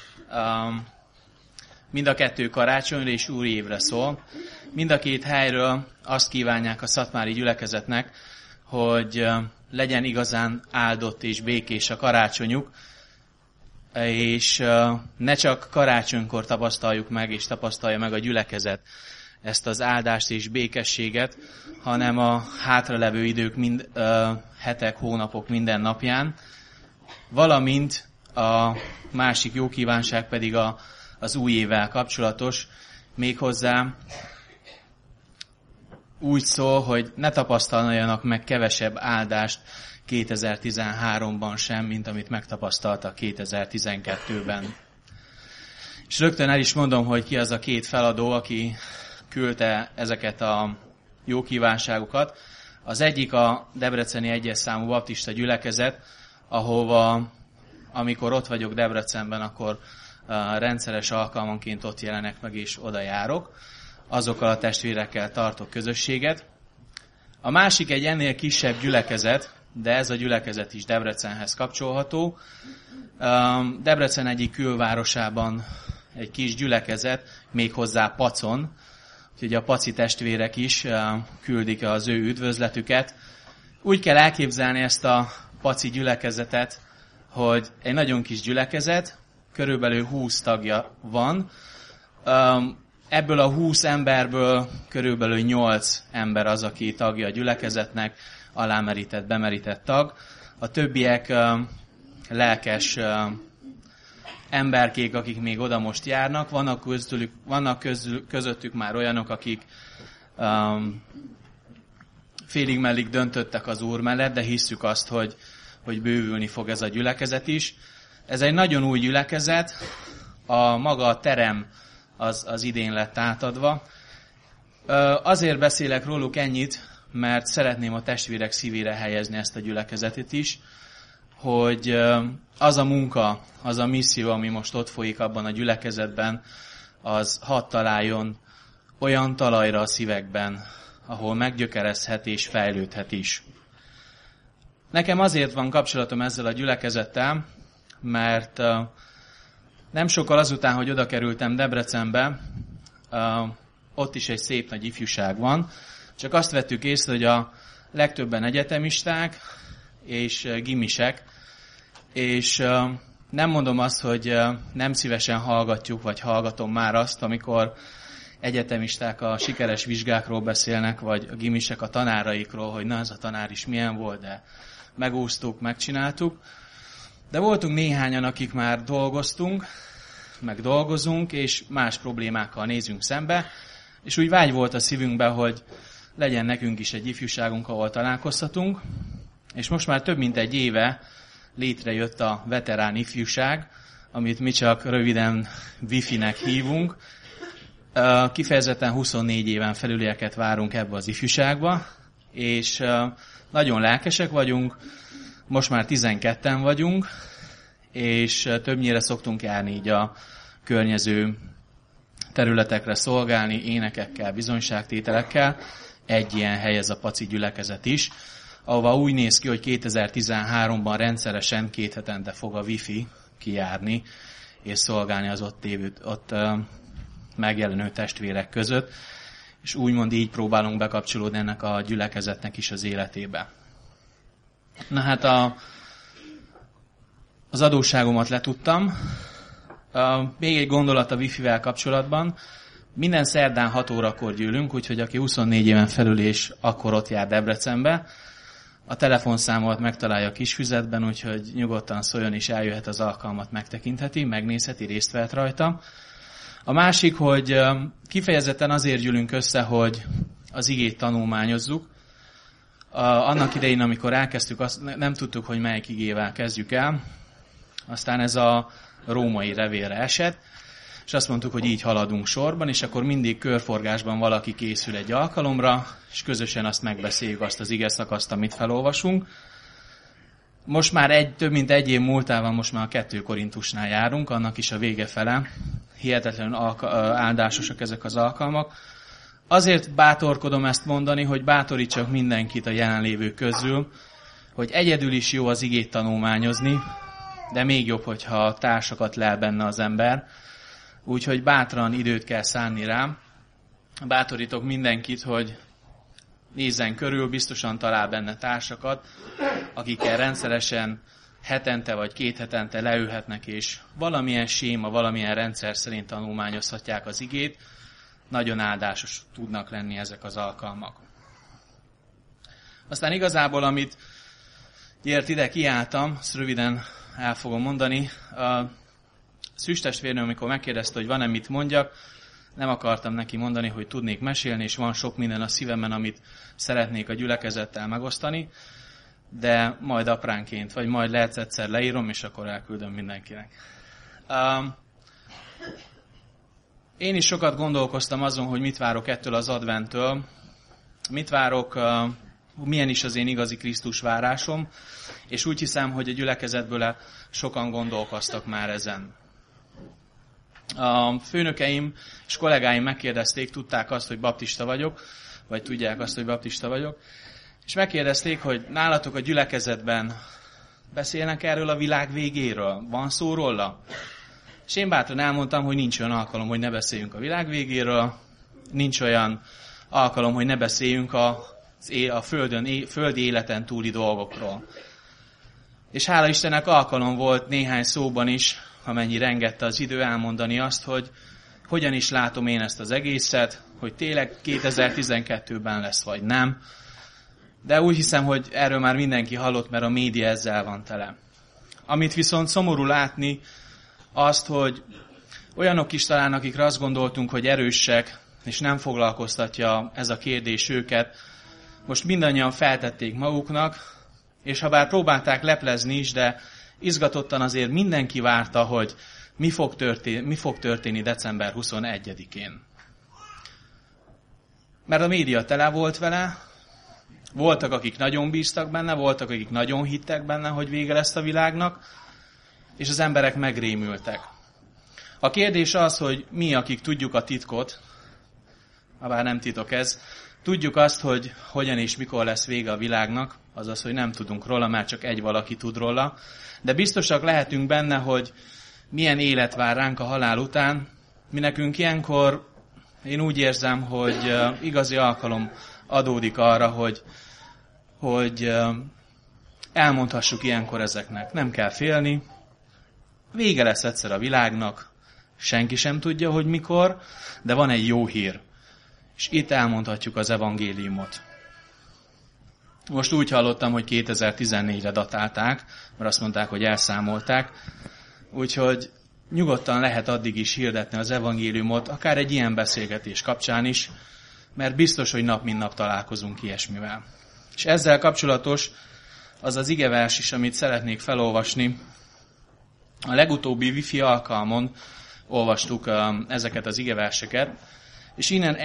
Mind a 2 karácsonyra és úri évre szól. Mind a 2 helyről azt kívánják a szatmári gyülekezetnek, hogy legyen igazán áldott és békés a karácsonyuk, és ne csak karácsonykor tapasztaljuk meg, és tapasztalja meg a gyülekezet ezt az áldást és békességet, hanem a hátralevő idők, hetek, hónapok minden napján, valamint a másik jó kívánság pedig az új évvel kapcsolatos, méghozzá úgy szól, hogy ne tapasztaljanak meg kevesebb áldást 2013-ban sem, mint amit megtapasztaltak 2012-ben. És rögtön el is mondom, hogy ki az a 2 feladó, aki küldte ezeket a jó kívánságokat. Az egyik a debreceni 1-es számú baptista gyülekezet, ahova, amikor ott vagyok Debrecenben, akkor rendszeres alkalmanként ott jelenek meg, és oda járok. Azokkal a testvérekkel tartok közösséget. A másik egy ennél kisebb gyülekezet, de ez a gyülekezet is Debrecenhez kapcsolható. Debrecen egyik külvárosában egy kis gyülekezet, méghozzá Pacon. Úgyhogy a paci testvérek is küldik az ő üdvözletüket. Úgy kell elképzelni ezt a paci gyülekezetet, hogy egy nagyon kis gyülekezet, körülbelül 20 tagja van. Ebből a 20 emberből körülbelül 8 ember az, aki tagja a gyülekezetnek, alámerített, bemerített tag. A többiek lelkes emberkék, akik még oda most járnak. Vannak közöttük már olyanok, akik félig-mellig döntöttek az Úr mellett, de hisszük azt, hogy bővülni fog ez a gyülekezet is. Ez egy nagyon új gyülekezet, maga a terem az idén lett átadva. Azért beszélek róluk ennyit, mert szeretném a testvérek szívére helyezni ezt a gyülekezetet is, hogy az a munka, az a misszió, ami most ott folyik abban a gyülekezetben, az hadd találjon olyan talajra a szívekben, ahol meggyökerezhet és fejlődhet is. Nekem azért van kapcsolatom ezzel a gyülekezettel, mert nem sokkal azután, hogy oda kerültem Debrecenbe, ott is egy szép nagy ifjúság van, csak azt vettük észre, hogy a legtöbben egyetemisták és gimisek, és nem mondom azt, hogy nem szívesen hallgatjuk, vagy hallgatom már azt, amikor egyetemisták a sikeres vizsgákról beszélnek, vagy a gimisek a tanáraikról, hogy na ez a tanár is milyen volt, de megúsztuk, megcsináltuk. De voltunk néhányan, akik már dolgoztunk, meg dolgozunk, és más problémákkal nézünk szembe, és úgy vágy volt a szívünkben, hogy legyen nekünk is egy ifjúságunk, ahol találkozhatunk, és most már több mint egy éve létrejött a veterán ifjúság, amit mi csak röviden Wi-Fi-nek hívunk. Kifejezetten 24 éven felülieket várunk ebbe az ifjúságba, és nagyon lelkesek vagyunk, most már 12-en vagyunk, és többnyire szoktunk járni így a környező területekre szolgálni, énekekkel, bizonyságtételekkel. Egy ilyen hely ez a Paci gyülekezet is, ahova úgy néz ki, hogy 2013-ban rendszeresen 2 hetente fog a Wi-Fi kijárni, és szolgálni az ott megjelenő testvérek között, és úgymond így próbálunk bekapcsolódni ennek a gyülekezetnek is az életébe. Na hát az adósságomat letudtam. Még egy gondolat a Wi-Fi-vel kapcsolatban. Minden szerdán 6 órakor gyűlünk, úgyhogy aki 24 éven felül és akkor ott jár Debrecenbe, a telefonszámomat megtalálja a kis füzetben, úgyhogy nyugodtan szóljon és eljöhet az alkalmat, megtekintheti, megnézheti, részt vehet rajta. A másik, hogy kifejezetten azért gyűlünk össze, hogy az igét tanulmányozzuk. Annak idején, amikor elkezdtük, azt nem tudtuk, hogy melyik igével kezdjük el. Aztán ez a római levélre esett, és azt mondtuk, hogy így haladunk sorban, és akkor mindig körforgásban valaki készül egy alkalomra, és közösen azt megbeszéljük, azt az igeszakaszt, amit felolvasunk. Most már több mint egy év múltával most már a 2 Korintusnál járunk, annak is a vége fele. Hihetetlenül áldásosak ezek az alkalmak. Azért bátorkodom ezt mondani, hogy bátorítsak mindenkit a jelenlévők közül, hogy egyedül is jó az igét tanulmányozni, de még jobb, hogyha társakat lel benne az ember. Úgyhogy bátran időt kell szánni rám. Bátorítok mindenkit, hogy nézzen körül, biztosan talál benne társakat, akikkel rendszeresen hetente vagy 2 hetente leülhetnek, és valamilyen séma, valamilyen rendszer szerint tanulmányozhatják az igét. Nagyon áldásos tudnak lenni ezek az alkalmak. Aztán igazából, amit ide kiálltam, ezt röviden el fogom mondani. A Szűz testvérnő, amikor megkérdezte, hogy van-e mit mondjak, nem akartam neki mondani, hogy tudnék mesélni, és van sok minden a szívemben, amit szeretnék a gyülekezettel megosztani, de majd apránként, vagy majd lehet egyszer leírom, és akkor elküldöm mindenkinek. Én is sokat gondolkoztam azon, hogy mit várok ettől az adventtől, mit várok, milyen is az én igazi Krisztus várásom, és úgy hiszem, hogy a gyülekezetből sokan gondolkoztak már ezen. A főnökeim és kollégáim megkérdezték, tudták azt, hogy baptista vagyok, vagy tudják azt, hogy baptista vagyok, és megkérdezték, hogy nálatok a gyülekezetben beszélnek erről a világ végéről, van szó róla? És én bátran elmondtam, hogy nincs olyan alkalom, hogy ne beszéljünk a világ végéről, nincs olyan alkalom, hogy ne beszéljünk a földi életen túli dolgokról. És hála Istennek alkalom volt néhány szóban is, amennyire engedte az idő, elmondani azt, hogy hogyan is látom én ezt az egészet, hogy tényleg 2012-ben lesz, vagy nem. De úgy hiszem, hogy erről már mindenki hallott, mert a média ezzel van tele. Amit viszont szomorú látni, azt, hogy olyanok is talán, akikre azt gondoltunk, hogy erősek, és nem foglalkoztatja ez a kérdés őket, most mindannyian feltették maguknak, és ha bár próbálták leplezni is, de izgatottan azért mindenki várta, hogy mi fog történni december 21-én. Mert a média tele volt vele, voltak, akik nagyon bíztak benne, voltak, akik nagyon hittek benne, hogy vége lesz a világnak, és az emberek megrémültek. A kérdés az, hogy mi, akik tudjuk a titkot, habár nem titok ez, tudjuk azt, hogy hogyan és mikor lesz vége a világnak, azaz, hogy nem tudunk róla, már csak egy valaki tud róla, de biztosak lehetünk benne, hogy milyen élet vár ránk a halál után. Mi nekünk ilyenkor, én úgy érzem, hogy igazi alkalom adódik arra, hogy elmondhassuk ilyenkor ezeknek. Nem kell félni, vége lesz egyszer a világnak, senki sem tudja, hogy mikor, de van egy jó hír. És itt elmondhatjuk az evangéliumot. Most úgy hallottam, hogy 2014-re datálták, mert azt mondták, hogy elszámolták. Úgyhogy nyugodtan lehet addig is hirdetni az evangéliumot, akár egy ilyen beszélgetés kapcsán is, mert biztos, hogy nap mint nap találkozunk ilyesmivel. És ezzel kapcsolatos az az igevers is, amit szeretnék felolvasni. A legutóbbi wifi alkalmon olvastuk ezeket az igeverseket, és innen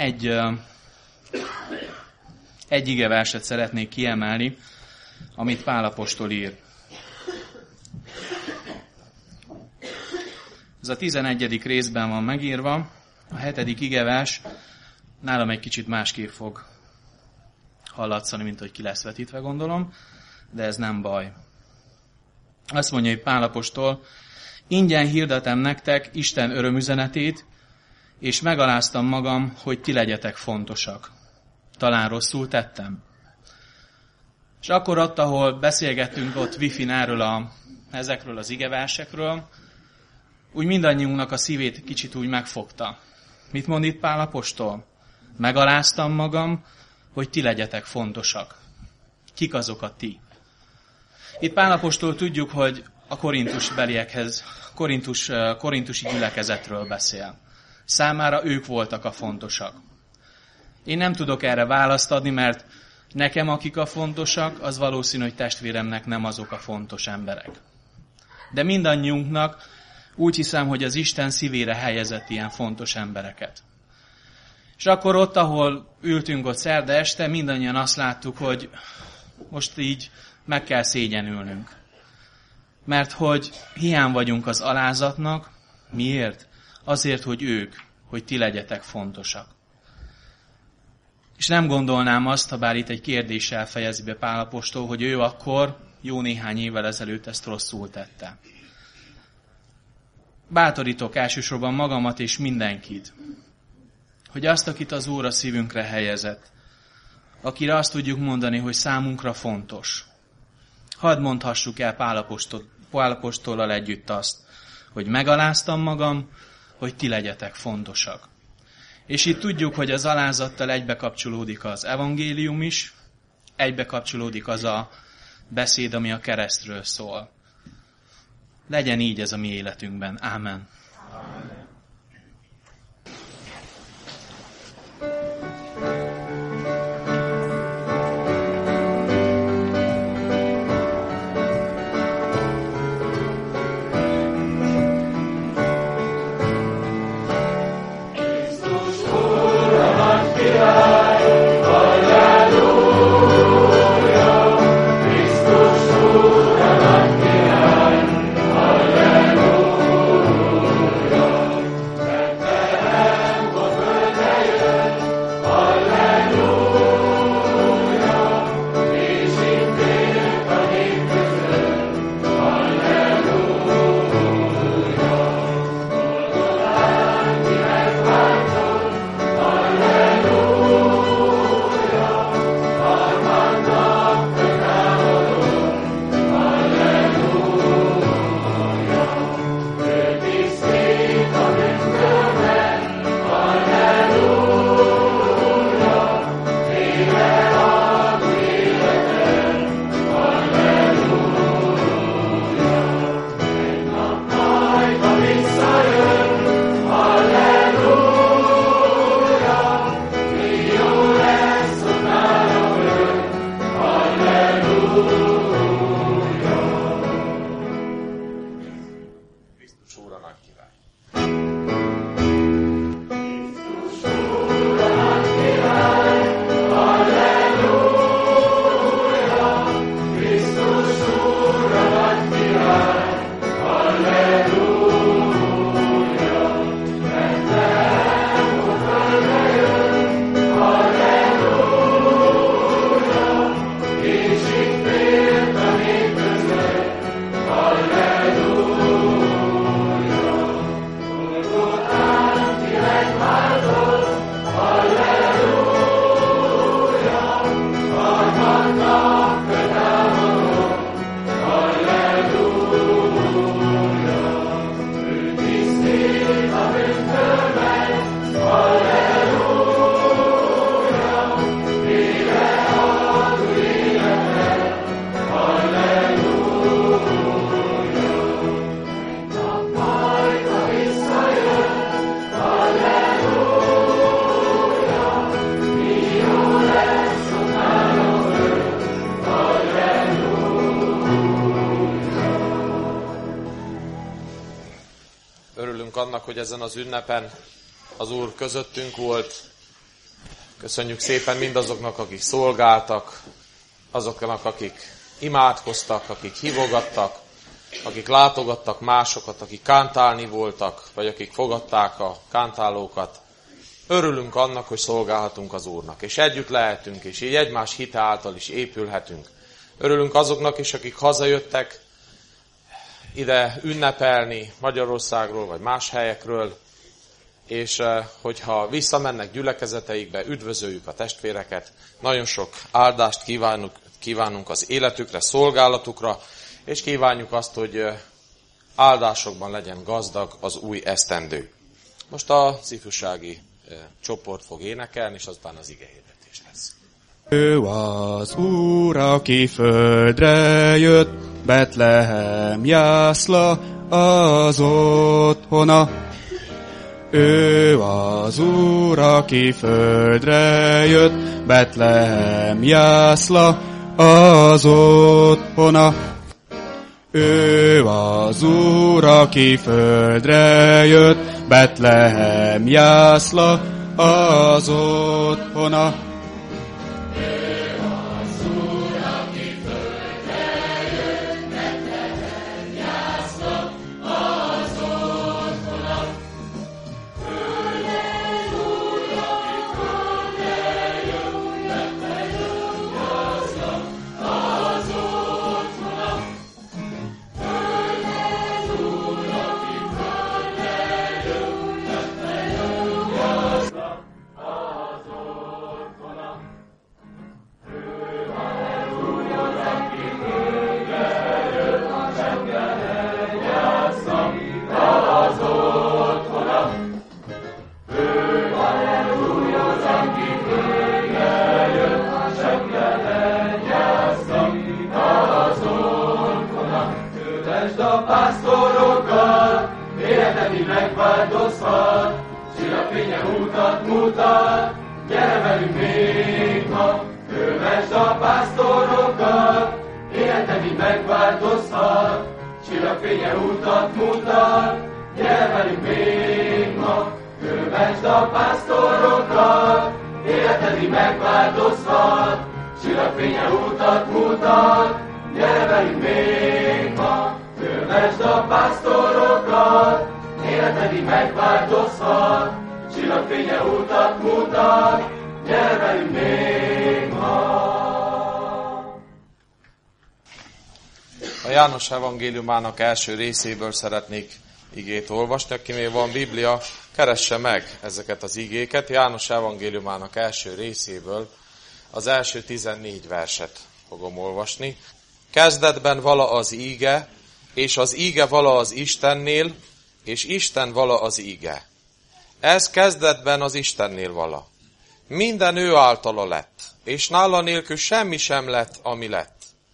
egy igeverset szeretnék kiemelni, amit Pál apostol ír. Ez a 11. részben van megírva, a 7. igevers nálam egy kicsit másképp fog hallatszani, mint hogy ki lesz vetítve, gondolom, de ez nem baj. Azt mondja, hogy Pál apostol, ingyen hirdetem nektek Isten örömüzenetét, és megaláztam magam, hogy ti legyetek fontosak. Talán rosszul tettem. És akkor ott, ahol beszélgettünk ott Wi-Fi-n ezekről az igeversekről, úgy mindannyiunknak a szívét kicsit úgy megfogta. Mit mond itt Pál apostol? Megaláztam magam, hogy ti legyetek fontosak. Kik azok a ti? Itt Pál apostol tudjuk, hogy a korintusi gyülekezetről beszél. Számára ők voltak a fontosak. Én nem tudok erre választ adni, mert nekem akik a fontosak, az valószínű, hogy testvéremnek nem azok a fontos emberek. De mindannyiunknak úgy hiszem, hogy az Isten szívére helyezett ilyen fontos embereket. És akkor ott, ahol ültünk ott szerda este, mindannyian azt láttuk, hogy most így meg kell szégyenülnünk. Mert hogy hiány vagyunk az alázatnak. Miért? Azért, hogy ti legyetek fontosak. És nem gondolnám azt, ha bár itt egy kérdéssel fejezi be Pál apostol, hogy ő akkor jó néhány évvel ezelőtt ezt rosszul tette. Bátorítok elsősorban magamat és mindenkit, hogy azt, akit az Úr a szívünkre helyezett, akire azt tudjuk mondani, hogy számunkra fontos, hadd mondhassuk el Pál apostollal együtt azt, hogy megaláztam magam, hogy ti legyetek fontosak. És itt tudjuk, hogy az alázattal egybe kapcsolódik az evangélium is, egybe kapcsolódik az a beszéd, ami a keresztről szól. Legyen így ez a mi életünkben. Ámen. Amen. Halleluja, annak, hogy ezen az ünnepen az Úr közöttünk volt. Köszönjük szépen mindazoknak, akik szolgáltak, azoknak, akik imádkoztak, akik hívogattak, akik látogattak másokat, akik kántálni voltak, vagy akik fogadták a kántálókat. Örülünk annak, hogy szolgálhatunk az Úrnak, és együtt lehetünk, és így egymás hite által is épülhetünk. Örülünk azoknak is, akik hazajöttek ide ünnepelni Magyarországról, vagy más helyekről, és hogyha visszamennek gyülekezeteikbe, üdvözöljük a testvéreket, nagyon sok áldást kívánunk az életükre, szolgálatukra, és kívánjuk azt, hogy áldásokban legyen gazdag az új esztendő. Most az ifjúsági csoport fog énekelni, és azután az igehirdetés lesz. Ő az Úr, aki földre jött, Betlehem jászla az otthona. Ő az Úr, aki földre jött, Betlehem jászla az otthona. Ő az Úr, aki földre jött, Betlehem jászla az otthona. A János evangéliumának első részéből szeretnék igét olvasni. Akinél van Biblia, keresse meg ezeket az igéket. János evangéliumának első részéből az első 14 verset fogom olvasni. Kezdetben vala az íge, és az íge vala az Istennél, és Isten vala az íge. Ez kezdetben az Istennél vala. Minden ő általa lett, és nála nélkül semmi sem lett, ami lett.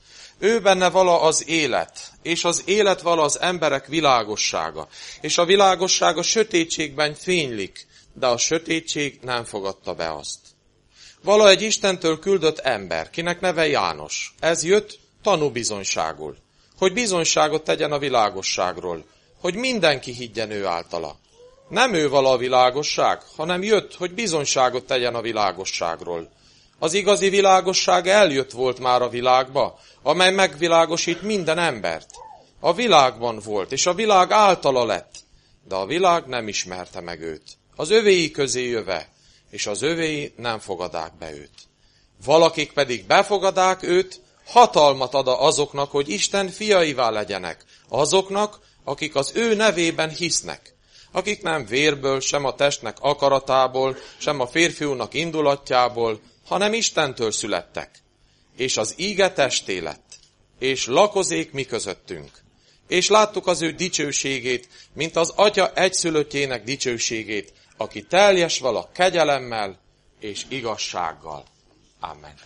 Ő benne vala az élet, és az élet vala az emberek világossága, és a világosság a sötétségben fénylik, de a sötétség nem fogadta be azt. Vala egy Istentől küldött ember, kinek neve János. Ez jött tanúbizonyságul, hogy bizonyságot tegyen a világosságról, hogy mindenki higgyen ő általa. Nem ő vala a világosság, hanem jött, hogy bizonyságot tegyen a világosságról. Az igazi világosság eljött volt már a világba, amely megvilágosít minden embert. A világban volt, és a világ általa lett, de a világ nem ismerte meg őt. Az övéi közé jöve, és az övéi nem fogadák be őt. Valakik pedig befogadák őt, hatalmat ad azoknak, hogy Isten fiaivá legyenek, azoknak, akik az ő nevében hisznek, akik nem vérből, sem a testnek akaratából, sem a férfiúnak indulatjából, hanem Istentől születtek. És az íge testé lett, és lakozék mi közöttünk. És láttuk az ő dicsőségét, mint az Atya egyszülöttjének dicsőségét, aki teljes vala kegyelemmel és igazsággal. Amen.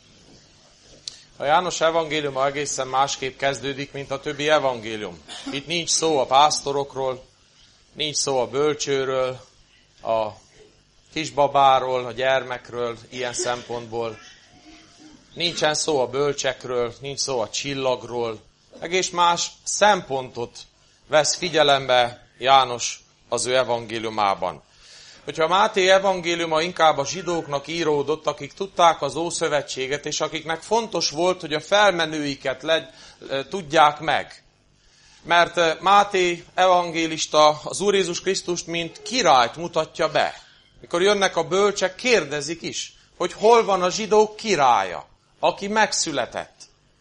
A János evangélium egészen másképp kezdődik, mint a többi evangélium. Itt nincs szó a pásztorokról, nincs szó a bölcsőről, a kisbabáról, a gyermekről, ilyen szempontból. Nincsen szó a bölcsekről, nincs szó a csillagról. Egész más szempontot vesz figyelembe János az ő evangéliumában. Hogyha Máté evangéliuma inkább a zsidóknak íródott, akik tudták az Ószövetséget, és akiknek fontos volt, hogy a felmenőiket tudják meg. Mert Máté evangélista az Úr Jézus Krisztust mint királyt mutatja be. Mikor jönnek a bölcsek, kérdezik is, hogy hol van a zsidók királya, aki megszületett.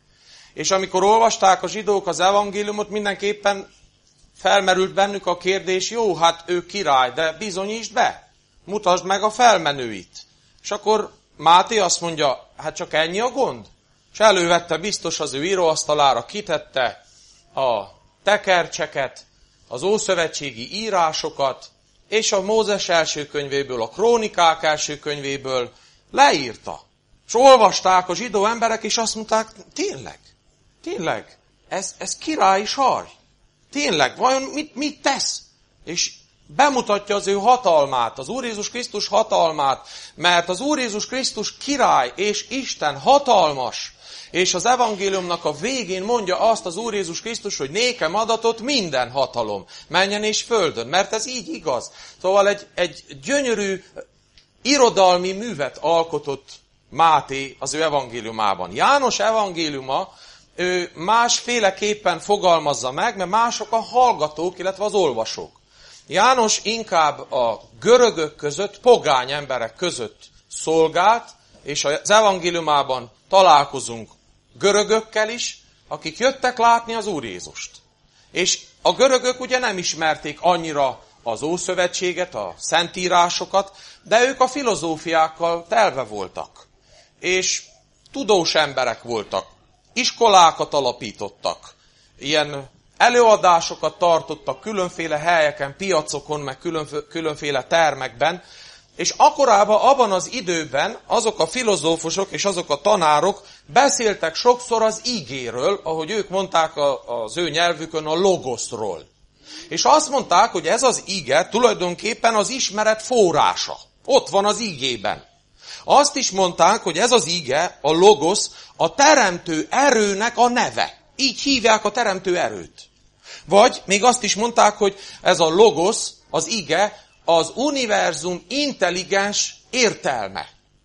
És amikor olvasták a zsidók az evangéliumot, mindenképpen felmerült bennük a kérdés, jó, hát ő király, de bizonyítsd be, mutasd meg a felmenőit. És akkor Máté azt mondja, hát csak ennyi a gond? És elővette biztos az ő íróasztalára, kitette a tekercseket, az ószövetségi írásokat, és a Mózes első könyvéből, a Krónikák első könyvéből leírta. És olvasták a zsidó emberek, és azt mondták, tényleg, ez királyi sarj. Tényleg, vajon mit tesz? És bemutatja az ő hatalmát, az Úr Jézus Krisztus hatalmát, mert az Úr Jézus Krisztus király és Isten hatalmas. És az evangéliumnak a végén mondja azt az Úr Jézus Krisztus, hogy nékem adatott minden hatalom, menjen és földön, mert ez így igaz. Szóval egy gyönyörű irodalmi művet alkotott Máté az ő evangéliumában. János evangéliuma ő másféleképpen fogalmazza meg, mert mások a hallgatók, illetve az olvasók. János inkább a görögök között, pogány emberek között szolgált, és az evangéliumában találkozunk görögökkel is, akik jöttek látni az Úr Jézust. És a görögök ugye nem ismerték annyira az Ószövetséget, a szentírásokat, de ők a filozófiákkal telve voltak. És tudós emberek voltak. Iskolákat alapítottak, ilyen előadásokat tartottak különféle helyeken, piacokon, meg különféle termekben, és akkorában, abban az időben azok a filozófusok és azok a tanárok beszéltek sokszor az igéről, ahogy ők mondták az ő nyelvükön, a logoszról. És azt mondták, hogy ez az ige tulajdonképpen az ismeret forrása. Ott van az igében. Azt is mondták, hogy ez az ige, a logosz, a teremtő erőnek a neve. Így hívják a teremtő erőt. Vagy még azt is mondták, hogy ez a logosz, az ige, az univerzum intelligens értelme.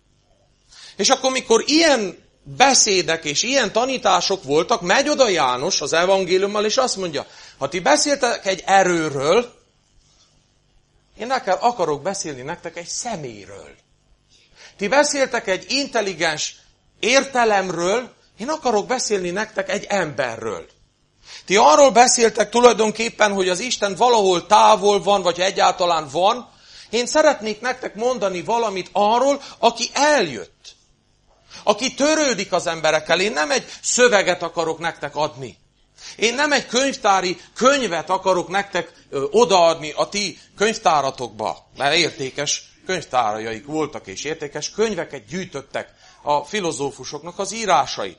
És akkor, mikor ilyen beszédek és ilyen tanítások voltak, megy oda János az evangéliummal, és azt mondja, ha ti beszéltek egy erőről, én akarok beszélni nektek egy személyről. Ti beszéltek egy intelligens értelemről, én akarok beszélni nektek egy emberről. Ti arról beszéltek tulajdonképpen, hogy az Isten valahol távol van, vagy egyáltalán van. Én szeretnék nektek mondani valamit arról, aki eljött. Aki törődik az emberekkel. Én nem egy szöveget akarok nektek adni. Én nem egy könyvtári könyvet akarok nektek odaadni a ti könyvtáratokba, mert értékes könyvtárajaik voltak, és értékes könyveket gyűjtöttek a filozófusoknak az írásait.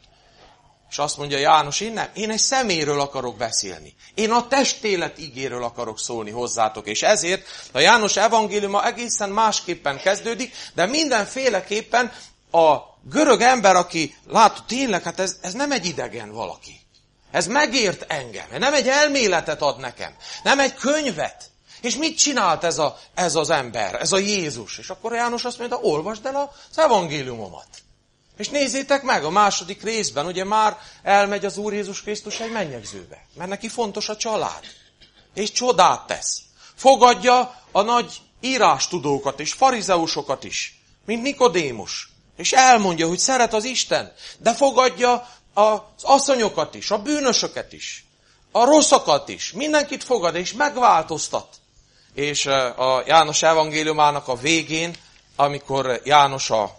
És azt mondja János, én egy személyről akarok beszélni. Én a testélet igéről akarok szólni hozzátok. És ezért a János evangéliuma egészen másképpen kezdődik, de mindenféleképpen a görög ember, aki látod, tényleg, hát ez nem egy idegen valaki. Ez megért engem, nem egy elméletet ad nekem, nem egy könyvet. És mit csinált ez az ember, ez a Jézus? És akkor János azt mondja, olvasd el az evangéliumomat. És nézzétek meg, a második részben ugye már elmegy az Úr Jézus Krisztus egy mennyegzőbe, mert neki fontos a család. És csodát tesz. Fogadja a nagy írástudókat és farizeusokat is, mint Nikodémus. És elmondja, hogy szeret az Isten, de fogadja az asszonyokat is, a bűnösöket is, a rosszakat is. Mindenkit fogad és megváltoztat. És a János evangéliumának a végén, amikor János a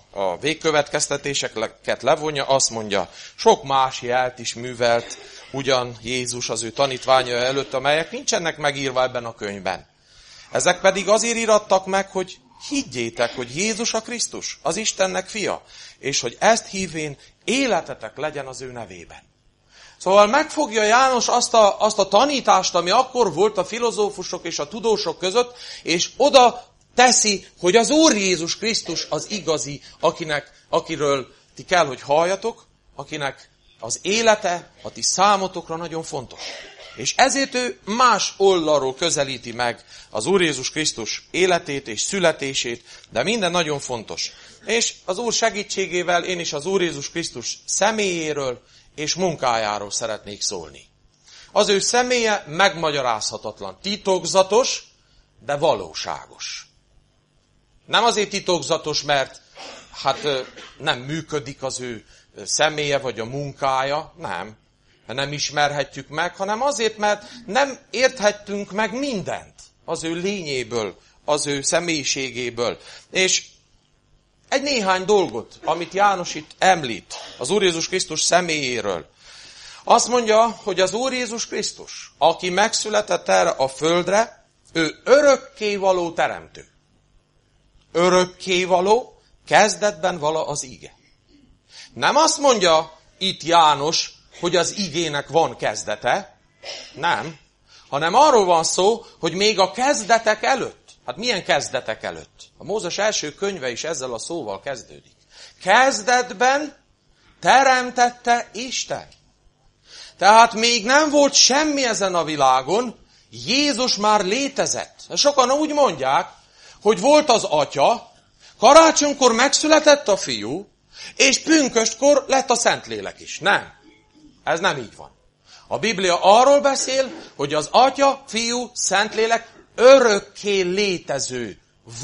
végkövetkeztetéseket levonja, azt mondja, sok más jelt is művelt ugyan Jézus az ő tanítványa előtt, amelyek nincsenek megírva ebben a könyvben. Ezek pedig azért írattak meg, hogy higgyétek, hogy Jézus a Krisztus, az Istennek fia, és hogy ezt hívén életetek legyen az ő nevében. Szóval megfogja János azt a tanítást, ami akkor volt a filozófusok és a tudósok között, és oda teszi, hogy az Úr Jézus Krisztus az igazi, akiről ti kell, hogy halljatok, akinek az élete a ti számotokra nagyon fontos. És ezért ő más oldalról közelíti meg az Úr Jézus Krisztus életét és születését, de minden nagyon fontos. És az Úr segítségével én is az Úr Jézus Krisztus személyéről és munkájáról szeretnék szólni. Az ő személye megmagyarázhatatlan, titokzatos, de valóságos. Nem azért titokzatos, mert nem működik az ő személye vagy a munkája, nem ismerhetjük meg, hanem azért, mert nem érthettünk meg mindent az ő lényéből, az ő személyiségéből. És egy néhány dolgot, amit János itt említ az Úr Jézus Krisztus személyéről. Azt mondja, hogy az Úr Jézus Krisztus, aki megszületett erre a földre, ő örökkévaló teremtő. Örökkévaló, kezdetben vala az ige. Nem azt mondja itt János, hogy az igének van kezdete, nem, hanem arról van szó, hogy még a kezdetek előtt, milyen kezdetek előtt? A Mózes első könyve is ezzel a szóval kezdődik. Kezdetben teremtette Isten. Tehát még nem volt semmi ezen a világon, Jézus már létezett. Sokan úgy mondják, hogy volt az Atya, karácsonykor megszületett a Fiú, és pünköstkor lett a Szentlélek is. Nem. Ez nem így van. A Biblia arról beszél, hogy az Atya, Fiú, Szentlélek örökké létező,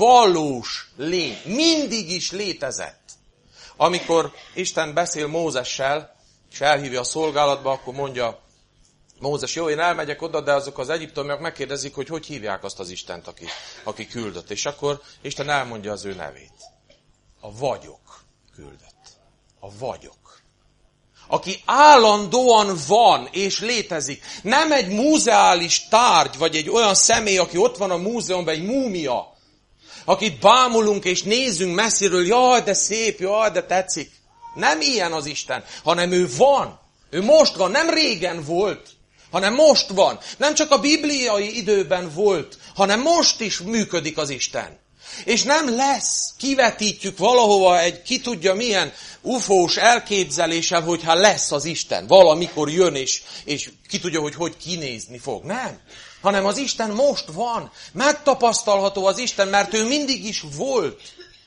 valós lény. Mindig is létezett. Amikor Isten beszél Mózessel, és elhívja a szolgálatba, akkor mondja Mózes, jó, én elmegyek oda, de azok az egyiptomiak megkérdezik, hogy hívják azt az Istent, aki küldött. És akkor Isten elmondja az ő nevét. A vagyok küldött. A vagyok. Aki állandóan van és létezik. Nem egy múzeális tárgy, vagy egy olyan személy, aki ott van a múzeumban, egy múmia, akit bámulunk és nézünk messziről, jaj, de szép, jaj, de tetszik. Nem ilyen az Isten, hanem ő van. Ő most van, nem régen volt, hanem most van. Nem csak a bibliai időben volt, hanem most is működik az Isten. És nem lesz, kivetítjük valahova egy ki tudja milyen ufós elképzeléssel, hogyha lesz az Isten. Valamikor jön, és ki tudja, hogy kinézni fog. Nem. Hanem az Isten most van. Megtapasztalható az Isten, mert ő mindig is volt.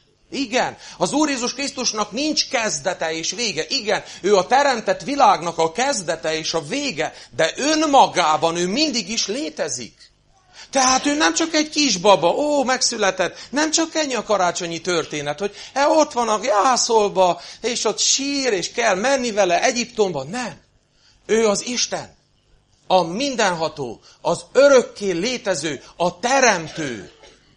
Igen, az Úr Jézus Krisztusnak nincs kezdete és vége. Igen, ő a teremtett világnak a kezdete és a vége, de önmagában ő mindig is létezik. Tehát ő nem csak egy kisbaba, megszületett, nem csak ennyi a karácsonyi történet, hogy ott van a jászolba, és ott sír, és kell menni vele Egyiptomba. Nem. Ő az Isten, a mindenható, az örökké létező, a teremtő.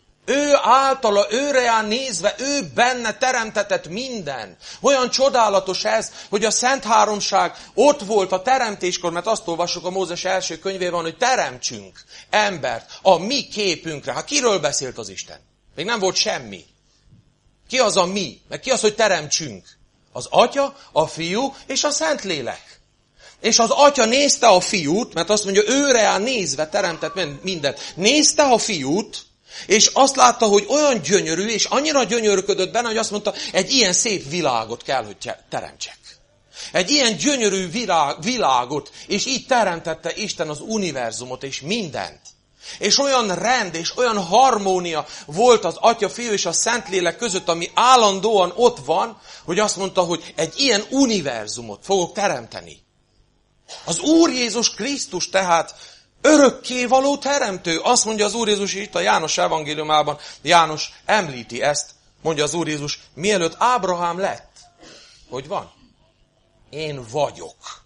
Ő általa, őre nézve, ő benne teremtetett minden. Olyan csodálatos ez, hogy a Szent Háromság ott volt a teremtéskor, mert azt olvassuk a Mózes első könyvében, hogy teremtsünk embert a mi képünkre. Kiről beszélt az Isten? Még nem volt semmi. Ki az a mi? Meg ki az, hogy teremtsünk? Az Atya, a Fiú és a Szentlélek. És az Atya nézte a Fiút, mert azt mondja, őre nézve teremtett mindent. Nézte a Fiút, és azt látta, hogy olyan gyönyörű, és annyira gyönyörködött benne, hogy azt mondta, egy ilyen szép világot kell, hogy teremtsek. Egy ilyen gyönyörű világot, és így teremtette Isten az univerzumot, és mindent. És olyan rend, és olyan harmónia volt az Atya, Fiú és a Szentlélek között, ami állandóan ott van, hogy azt mondta, hogy egy ilyen univerzumot fogok teremteni. Az Úr Jézus Krisztus tehát örökkévaló teremtő. Azt mondja az Úr Jézus itt a János evangéliumában. János említi ezt. Mondja az Úr Jézus, mielőtt Ábrahám lett. Hogy van? Én vagyok.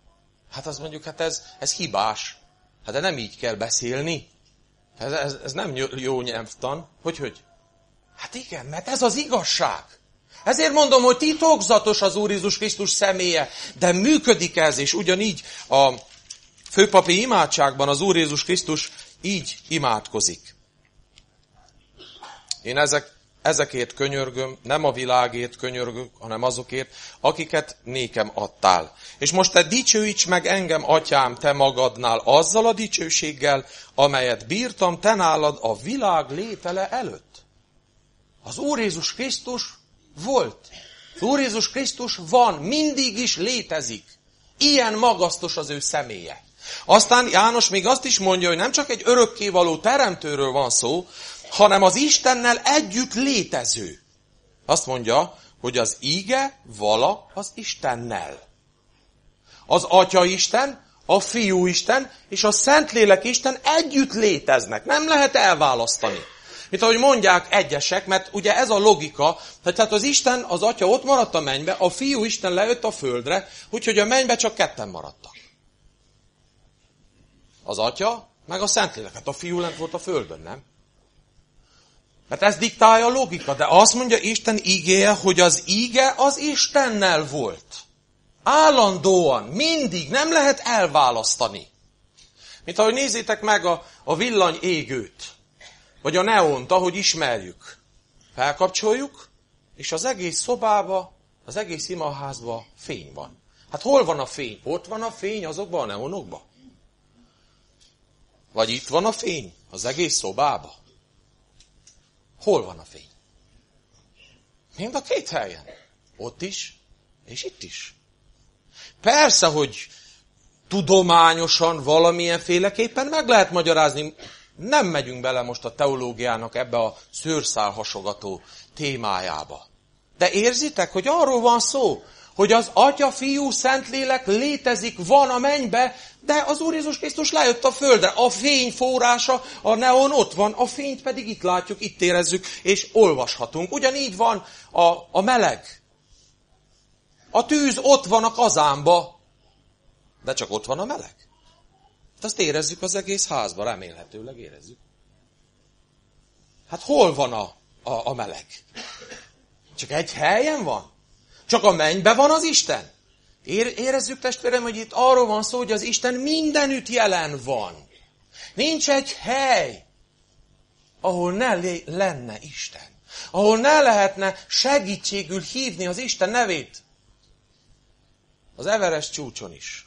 Azt mondjuk, ez hibás. De nem így kell beszélni. Ez nem jó nyelvtan. Hogy? Igen, mert ez az igazság. Ezért mondom, hogy titokzatos az Úr Jézus Krisztus személye, de működik ez, és ugyanígy a főpapi imádságban az Úr Jézus Krisztus így imádkozik. Én ezekért könyörgöm, nem a világért könyörgök, hanem azokért, akiket nékem adtál. És most te dicsőíts meg engem, atyám, te magadnál azzal a dicsőséggel, amelyet bírtam te nálad a világ létele előtt. Az Úr Jézus Krisztus volt. Az Úr Jézus Krisztus van, mindig is létezik. Ilyen magasztos az ő személye. Aztán János még azt is mondja, hogy nem csak egy örökkévaló teremtőről van szó, hanem az Istennel együtt létező. Azt mondja, hogy az íge vala az Istennel. Az Atya Isten, a Fiú Isten és a Szentlélek Isten együtt léteznek. Nem lehet elválasztani. Mint ahogy mondják egyesek, mert ugye ez a logika, tehát az Isten, az Atya ott maradt a mennybe, a Fiú Isten lejött a földre, úgyhogy a mennybe csak ketten maradtak. Az Atya, meg a Szentlélek. Hát a Fiú lent volt a földön, nem? Mert ez diktálja a logika, de azt mondja Isten ígéje, hogy az íge az Istennel volt. Állandóan, mindig, nem lehet elválasztani. Mint ahogy nézzétek meg a villany égőt, vagy a neont, ahogy ismerjük. Felkapcsoljuk, és az egész szobába, az egész imaházba fény van. Hát hol van a fény? Ott van a fény azokban a neonokban? Vagy itt van a fény az egész szobába? Hol van a fény? Mind a két helyen. Ott is, és itt is. Persze, hogy tudományosan valamilyen féleképpen meg lehet magyarázni. Nem megyünk bele most a teológiának ebbe a szőrszálhasogató témájába. De érzitek, hogy arról van szó, hogy az Atya, Fiú, Szentlélek létezik, van a mennybe, de az Úr Jézus Krisztus lejött a földre. A fény forrása, a neon ott van, a fényt pedig itt látjuk, itt érezzük, és olvashatunk. Ugyanígy van a meleg. A tűz ott van a kazánba, de csak ott van a meleg. Azt érezzük az egész házban, remélhetőleg érezzük. Hát hol van a meleg? Csak egy helyen van? Csak a mennyben van az Isten? Érezzük, testvérem, hogy itt arról van szó, hogy az Isten mindenütt jelen van. Nincs egy hely, ahol ne lenne Isten. Ahol ne lehetne segítségül hívni az Isten nevét. Az Everest csúcson is.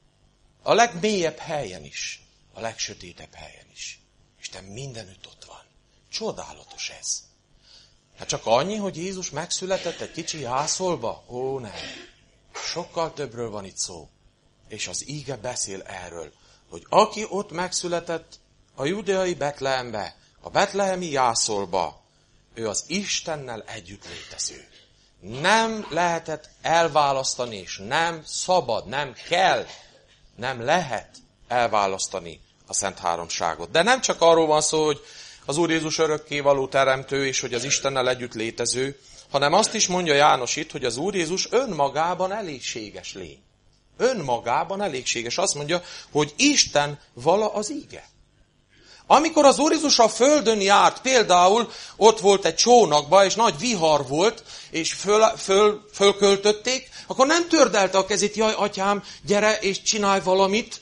A legmélyebb helyen is. A legsötétebb helyen is. Isten mindenütt ott van. Csodálatos ez. Hát csak annyi, hogy Jézus megszületett egy kicsi jászolba? Ó, nem. Sokkal többről van itt szó. És az íge beszél erről, hogy aki ott megszületett a judeai Betlehembe, a betlehemi jászolba, ő az Istennel együtt létező. Nem lehetett elválasztani, és nem szabad, nem kell, nem lehet elválasztani a Szent Háromságot. De nem csak arról van szó, hogy az Úr Jézus örökkévaló teremtő, és hogy az Istennel együtt létező, hanem azt is mondja János itt, hogy az Úr Jézus önmagában elégséges lény. Önmagában elégséges. Azt mondja, hogy Isten vala az íge. Amikor az Úr Jézus a földön járt, például ott volt egy csónakba, és nagy vihar volt, és fölköltötték, akkor nem tördelte a kezét, jaj, atyám, gyere és csinálj valamit,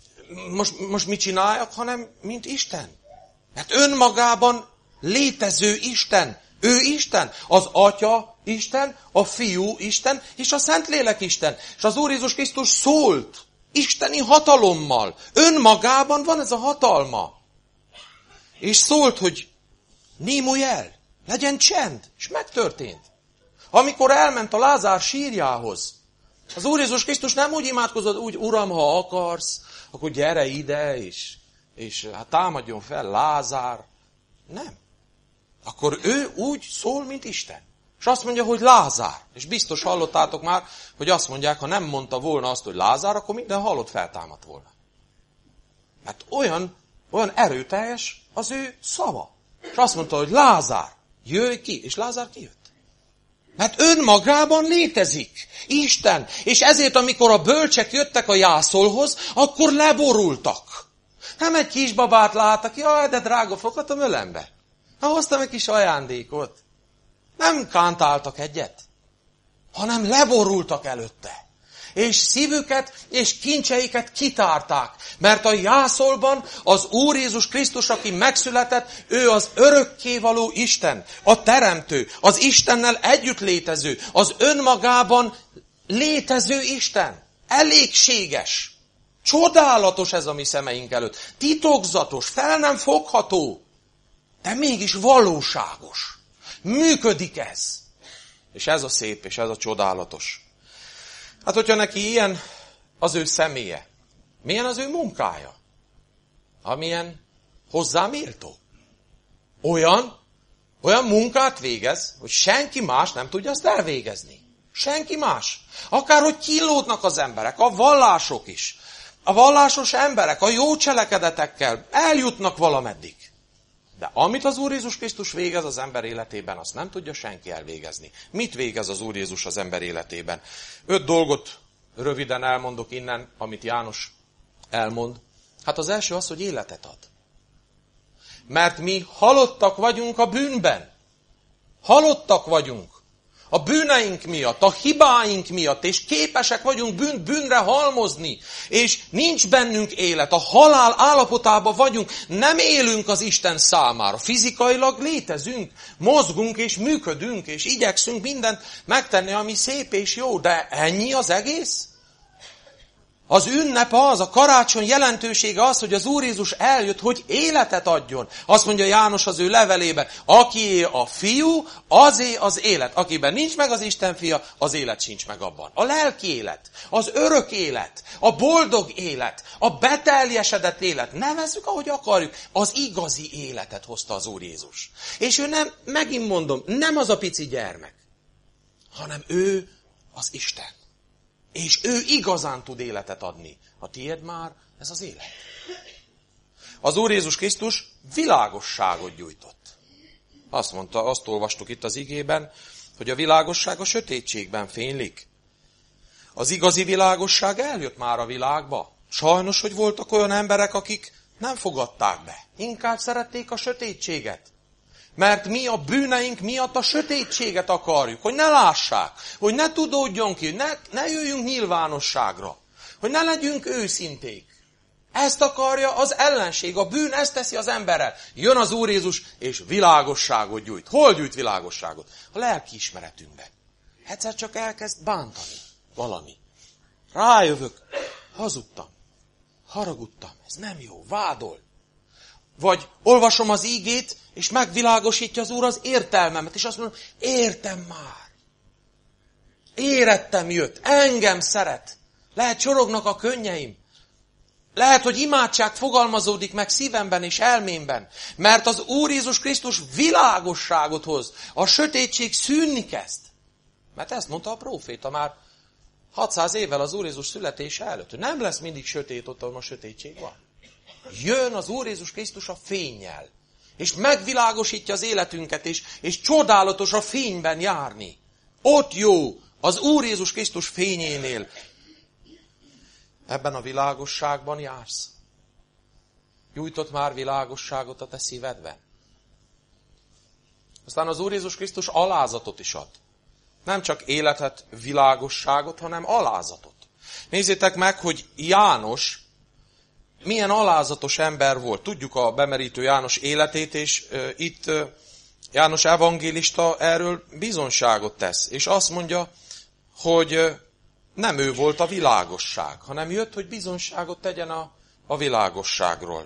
most mit csináljak, hanem mint Isten. Mert önmagában létező Isten, ő Isten, az Atya Isten, a Fiú Isten, és a Szentlélek Isten. És az Úr Jézus Krisztus szólt isteni hatalommal. Önmagában van ez a hatalma. És szólt, hogy némulj el, legyen csend, és megtörtént. Amikor elment a Lázár sírjához, az Úr Jézus Krisztus nem úgy imádkozott, úgy, Uram, ha akarsz, akkor gyere ide, és hát támadjon fel Lázár. Nem. Akkor ő úgy szól, mint Isten. És azt mondja, hogy Lázár. És biztos hallottátok már, hogy azt mondják, ha nem mondta volna azt, hogy Lázár, akkor minden halott feltámadt volna. Mert olyan erőteljes az ő szava. És azt mondta, hogy Lázár, jöjj ki. És Lázár kijött. Mert önmagában létezik Isten. És ezért, amikor a bölcsek jöttek a jászolhoz, akkor leborultak. Nem egy kisbabát láttak, jaj, de drága, foghatom ölembe. Hoztam egy kis ajándékot. Nem kántáltak egyet, hanem leborultak előtte. És szívüket és kincseiket kitárták. Mert a jászolban az Úr Jézus Krisztus, aki megszületett, ő az örökkévaló Isten, a teremtő, az Istennel együtt létező, az önmagában létező Isten. Elégséges. Csodálatos ez a mi szemeink előtt. Titokzatos, fel nem fogható, de mégis valóságos. Működik ez. És ez a szép, és ez a csodálatos. Hát, hogyha neki ilyen az ő személye, Milyen az ő munkája? Amilyen hozzá méltó. Olyan munkát végez, hogy senki más nem tudja azt elvégezni. Senki más. Akárhogy kínlódnak az emberek, a vallások is. A vallásos emberek a jó cselekedetekkel eljutnak valameddig. De amit az Úr Jézus Krisztus végez az ember életében, azt nem tudja senki elvégezni. Mit végez az Úr Jézus az ember életében? 5 dolgot röviden elmondok innen, amit János elmond. Hát az első az, hogy életet ad. Mert mi halottak vagyunk a bűnben. Halottak vagyunk. A bűneink miatt, a hibáink miatt, és képesek vagyunk bűnre halmozni, és nincs bennünk élet, a halál állapotában vagyunk, nem élünk az Isten számára. Fizikailag létezünk, mozgunk és működünk, és igyekszünk mindent megtenni, ami szép és jó, de ennyi az egész? Az ünnep az, a karácsony jelentősége az, hogy az Úr Jézus eljött, hogy életet adjon. Azt mondja János az ő levelében, akié a fiú, azé az élet. Akiben nincs meg az Isten fia, az élet sincs meg abban. A lelki élet, az örök élet, a boldog élet, a beteljesedett élet, nevezzük, ahogy akarjuk, az igazi életet hozta az Úr Jézus. És ő nem, megint mondom, nem az a pici gyermek, hanem ő az Isten. És ő igazán tud életet adni. A tiéd már ez az élet. Az Úr Jézus Krisztus világosságot gyújtott. Azt mondta, azt olvastuk itt az igében, hogy a világosság a sötétségben fénylik. Az igazi világosság eljött már a világba. Sajnos, hogy voltak olyan emberek, akik nem fogadták be. Inkább szerették a sötétséget. Mert mi a bűneink miatt a sötétséget akarjuk, hogy ne lássák, hogy ne tudódjon ki, ne jöjjünk nyilvánosságra, hogy ne legyünk őszinték. Ezt akarja az ellenség, a bűn ezt teszi az emberrel. Jön az Úr Jézus, és világosságot gyújt. Hol gyújt világosságot? A lelkiismeretünkben. Egyszer csak elkezd bántani valami. Rájövök, hazudtam, haragudtam, ez nem jó, vádol. Vagy olvasom az ígét, és megvilágosítja az Úr az értelmemet, és azt mondom, értem már. Érettem jött, engem szeret. Lehet csorognak a könnyeim. Lehet, hogy imádság fogalmazódik meg szívemben és elmémben, mert az Úr Jézus Krisztus világosságot hoz. A sötétség szűnni kezd. Mert ezt mondta a próféta már 600 évvel az Úr Jézus születése előtt, hogy nem lesz mindig sötét ott, ahol a sötétség van. Jön az Úr Jézus Krisztus a fénnyel, és megvilágosítja az életünket, és csodálatos a fényben járni. Ott jó, az Úr Jézus Krisztus fényénél. Ebben a világosságban jársz. Gyújtott már világosságot a te szívedben. Aztán az Úr Jézus Krisztus alázatot is ad. Nem csak életet, világosságot, hanem alázatot. Nézzétek meg, hogy János milyen alázatos ember volt. Tudjuk a bemerítő János életét, és itt János evangélista erről bizonságot tesz. És azt mondja, hogy nem ő volt a világosság, hanem jött, hogy bizonságot tegyen a világosságról.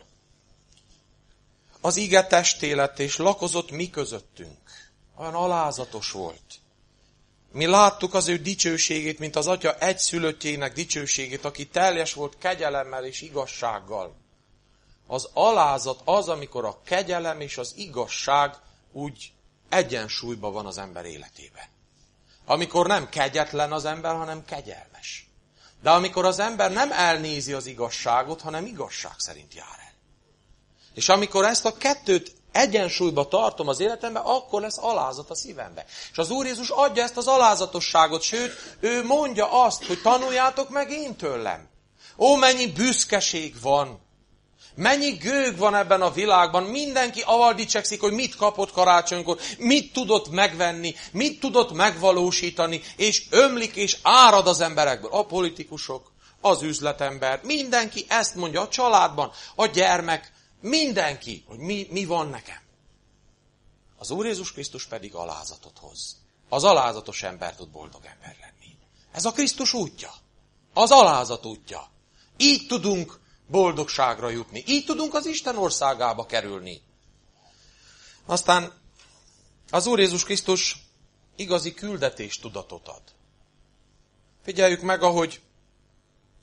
Az ige testé lett, és lakozott mi közöttünk. Olyan alázatos volt. Mi láttuk az ő dicsőségét, mint az Atya egyszülöttjének dicsőségét, aki teljes volt kegyelemmel és igazsággal. Az alázat az, amikor a kegyelem és az igazság úgy egyensúlyban van az ember életében. Amikor nem kegyetlen az ember, hanem kegyelmes. De amikor az ember nem elnézi az igazságot, hanem igazság szerint jár el. És amikor ezt a kettőt egyensúlyba tartom az életemben, akkor lesz alázat a szívembe. És az Úr Jézus adja ezt az alázatosságot, sőt, ő mondja azt, hogy tanuljátok meg én tőlem. Ó, mennyi büszkeség van, mennyi gőg van ebben a világban, mindenki avval dicsekszik, hogy mit kapott karácsonykor, mit tudott megvenni, mit tudott megvalósítani, és ömlik és árad az emberekből. A politikusok, az üzletember, mindenki ezt mondja a családban, a gyermek, mindenki, hogy mi van nekem. Az Úr Jézus Krisztus pedig alázatot hoz. Az alázatos ember tud boldog ember lenni. Ez a Krisztus útja. Az alázat útja. Így tudunk boldogságra jutni. Így tudunk az Isten országába kerülni. Aztán az Úr Jézus Krisztus igazi küldetéstudatot ad. Figyeljük meg, ahogy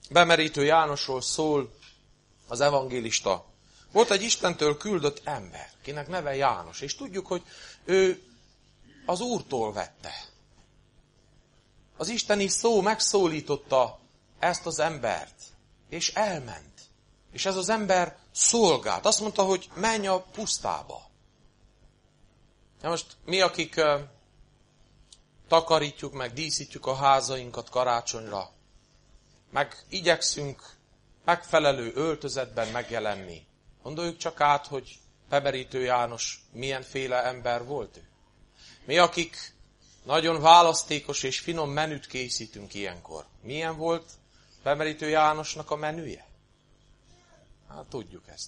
bemerítő Jánosról szól az evangélista. Volt egy Istentől küldött ember, kinek neve János, és tudjuk, hogy ő az Úrtól vette. Az isteni szó megszólította ezt az embert, és elment. És ez az ember szolgált. Azt mondta, hogy menj a pusztába. Na most mi, akik takarítjuk, meg díszítjük a házainkat karácsonyra, meg igyekszünk megfelelő öltözetben megjelenni. Gondoljuk csak át, hogy bemerítő János milyenféle ember volt ő. Mi, akik nagyon választékos és finom menüt készítünk ilyenkor. Milyen volt bemerítő Jánosnak a menüje? Hát tudjuk ezt.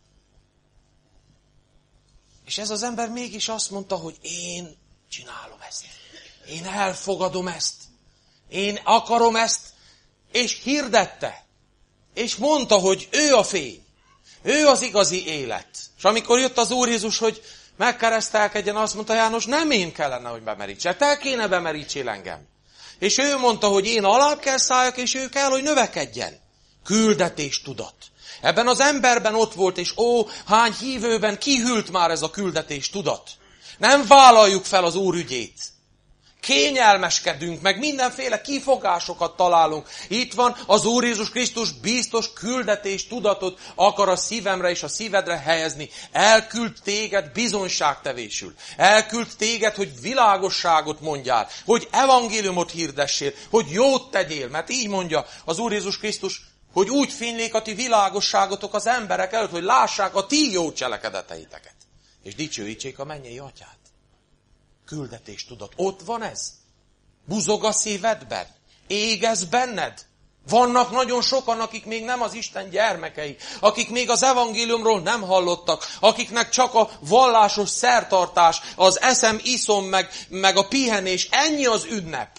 És ez az ember mégis azt mondta, hogy én csinálom ezt. Én elfogadom ezt. Én akarom ezt. És hirdette. És mondta, hogy ő a fény. Ő az igazi élet. És amikor jött az Úr Jézus, hogy megkeresztelkedjen, azt mondta János, nem én kellene, hogy bemerítsek. Te kéne bemerítsél engem. És ő mondta, hogy én alább kell szálljak, és ő kell, hogy növekedjen. Küldetés tudat. Ebben az emberben ott volt, és hány hívőben kihűlt már ez a küldetés tudat. Nem vállaljuk fel az Úr ügyét. Kényelmeskedünk, meg mindenféle kifogásokat találunk. Itt van az Úr Jézus Krisztus biztos küldetés tudatot akar a szívemre és a szívedre helyezni. Elküld téged bizonyságtevésül. Elküld téged, hogy világosságot mondjál, hogy evangéliumot hirdessél, hogy jót tegyél. Mert így mondja az Úr Jézus Krisztus, hogy úgy fénylik a ti világosságotok az emberek előtt, hogy lássák a ti jó cselekedeteiteket. És dicsőítsék a mennyei atyát. Küldetés tudat. Ott van ez. Buzog a szívedben. Égez benned. Vannak nagyon sokan, akik még nem az Isten gyermekei, akik még az evangéliumról nem hallottak, akiknek csak a vallásos szertartás, az eszem, iszom, meg a pihenés, ennyi az ünnep.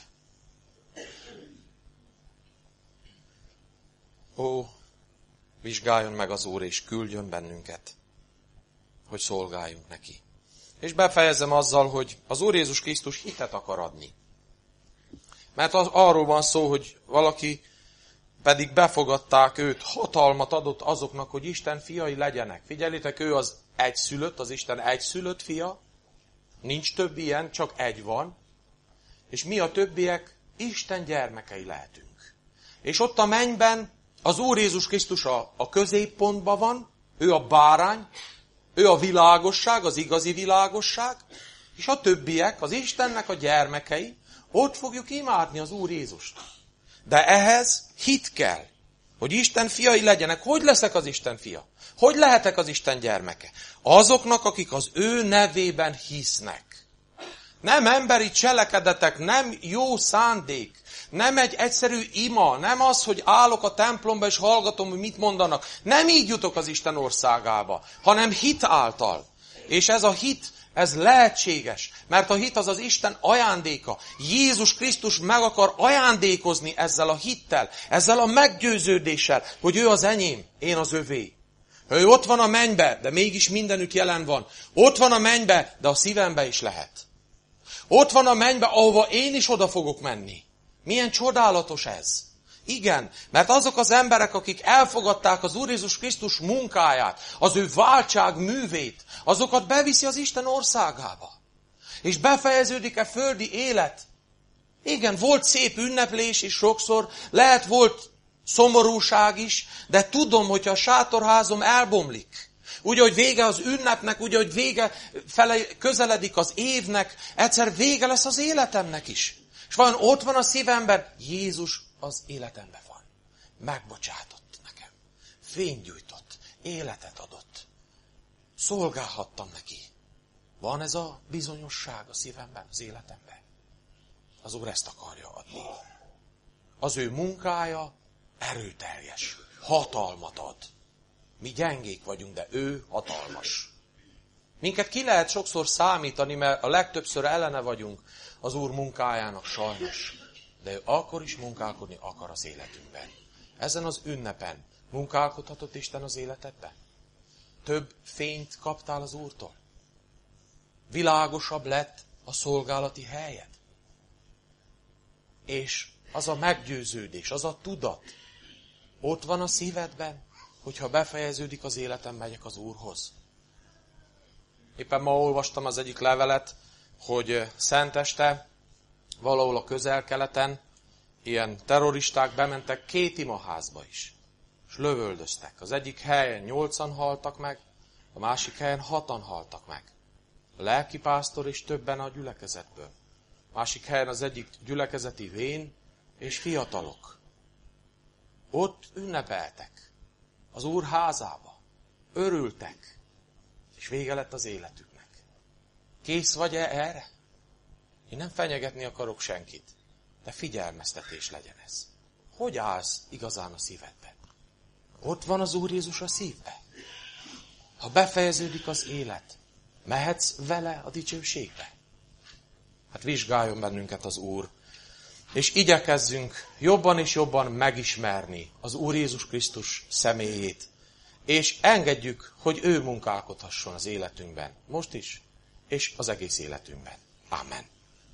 Vizsgáljon meg az Úr, és küldjön bennünket, hogy szolgáljunk neki. És befejezem azzal, hogy az Úr Jézus Krisztus hitet akar adni. Mert arról van szó, hogy valaki pedig befogadták őt, hatalmat adott azoknak, hogy Isten fiai legyenek. Figyeljétek, ő az egyszülött, az Isten egyszülött fia. Nincs több ilyen, csak egy van. És mi a többiek Isten gyermekei lehetünk. És ott a mennyben az Úr Jézus Krisztus a középpontban van, ő a bárány, ő a világosság, az igazi világosság, és a többiek, az Istennek a gyermekei, ott fogjuk imádni az Úr Jézust. De ehhez hit kell, hogy Isten fiai legyenek. Hogy leszek az Isten fia? Hogy lehetek az Isten gyermeke? Azoknak, akik az ő nevében hisznek. Nem emberi cselekedetek, nem jó szándék, nem egy egyszerű ima, nem az, hogy állok a templomba és hallgatom, hogy mit mondanak. Nem így jutok az Isten országába, hanem hit által. És ez a hit, ez lehetséges, mert a hit az az Isten ajándéka. Jézus Krisztus meg akar ajándékozni ezzel a hittel, ezzel a meggyőződéssel, hogy ő az enyém, én az övé. Ő ott van a mennybe, de mégis mindenütt jelen van. Ott van a mennybe, de a szívembe is lehet. Ott van a mennybe, ahova én is oda fogok menni. Milyen csodálatos ez. Igen, mert azok az emberek, akik elfogadták az Úr Jézus Krisztus munkáját, az ő váltság művét, azokat beviszi az Isten országába. És befejeződik-e földi élet? Igen, volt szép ünneplés is sokszor, lehet volt szomorúság is, de tudom, hogyha a sátorházom elbomlik, úgy, hogy vége az ünnepnek, úgy, hogy vége közeledik az évnek, egyszer vége lesz az életemnek is. És vajon ott van a szívemben, Jézus az életemben van. Megbocsátott nekem. Fényt gyújtott. Életet adott. Szolgálhattam neki. Van ez a bizonyosság a szívemben, az életemben? Az Úr ezt akarja adni. Az ő munkája erőteljes. Hatalmat ad. Mi gyengék vagyunk, de ő hatalmas. Minket ki lehet sokszor számítani, mert a legtöbbször ellene vagyunk az Úr munkájának sajnos. De ő akkor is munkálkodni akar az életünkben. Ezen az ünnepen munkálkodhatott Isten az életedben? Több fényt kaptál az Úrtól? Világosabb lett a szolgálati helyed? És az a meggyőződés, az a tudat, Ott van a szívedben, hogyha befejeződik az életem, megyek az Úrhoz. Éppen ma olvastam az egyik levelet, hogy szenteste, valahol a Közel-Keleten, ilyen terroristák bementek 2 imaházba is, és lövöldöztek. Az egyik helyen 8-an haltak meg, a másik helyen 6-an haltak meg. A lelkipásztor és többen a gyülekezetből. A másik helyen az egyik gyülekezeti vén és fiatalok. Ott ünnepeltek, az Úr házába, örültek, és vége lett az életüknek. Kész vagy-e erre? Én nem fenyegetni akarok senkit, de figyelmeztetés legyen ez. Hogy állsz igazán a szívedbe? Ott van az Úr Jézus a szívbe. Ha befejeződik az élet, mehetsz vele a dicsőségbe? Hát vizsgáljon bennünket az Úr, és igyekezzünk jobban és jobban megismerni az Úr Jézus Krisztus személyét, és engedjük, hogy ő munkálkodhasson az életünkben, most is, és az egész életünkben. Amen.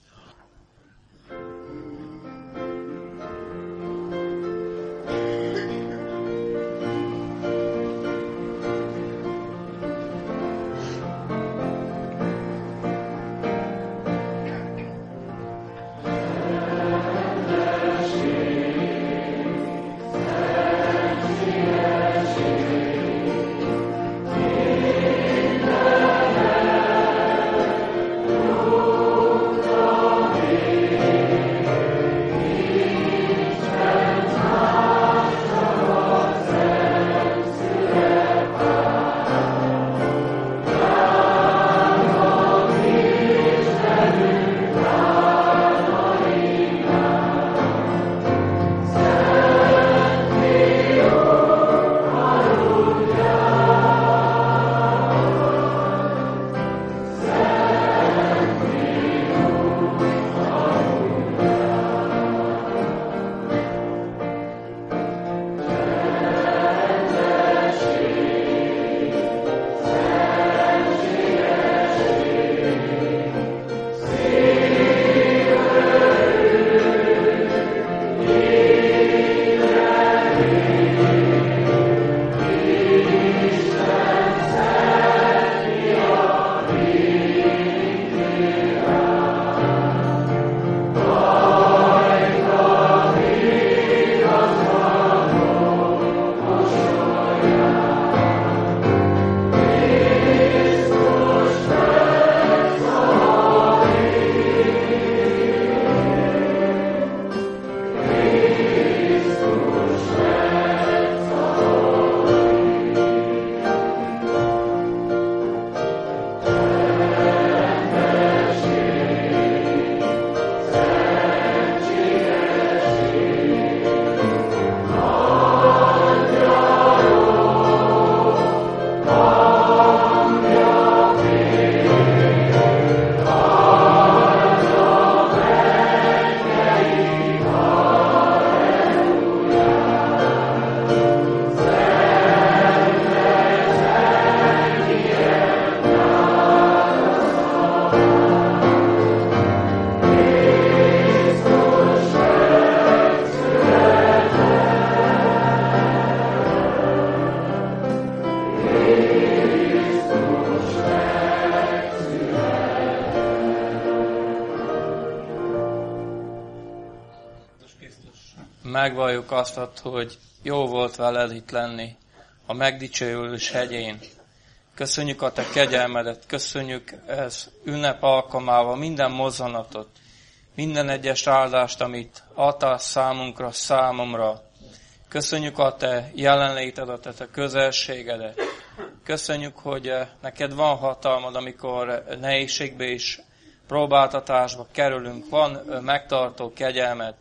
Megvalljuk azt, hogy jó volt veled itt lenni a megdicsőülés hegyén. Köszönjük a te kegyelmedet, köszönjük ez ünnep alkalmával minden mozzanatot, minden egyes áldást, amit adtál számunkra, számomra. Köszönjük a te jelenlétedet, a te közelségedet. Köszönjük, hogy neked van hatalmad, amikor nehézségbe és próbáltatásba kerülünk. Van megtartó kegyelmed.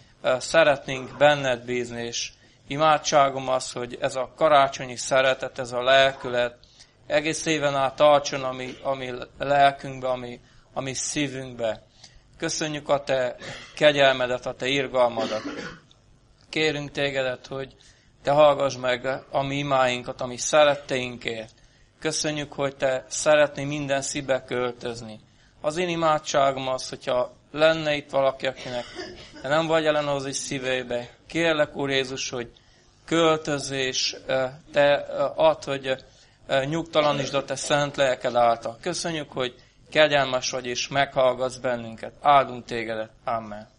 Szeretnénk benned bízni, és imádságom az, hogy ez a karácsonyi szeretet, ez a lelkület egész éven át tartson ami lelkünkbe, ami szívünkbe. Köszönjük a te kegyelmedet, a te irgalmadat. Kérünk tégedet, hogy te hallgass meg a mi imáinkat, a mi szeretteinkért. Köszönjük, hogy te szeretnél minden szívbe költözni. Az én imádságom az, hogyha lenne itt valaki, akinek nem vagy jelen az is szívébe, kérlek, Úr Jézus, hogy költözés, te add, hogy nyugtalanítsd a te szent lelked által. Köszönjük, hogy kegyelmes vagy és meghallgatsz bennünket. Áldunk tégedet. Amen.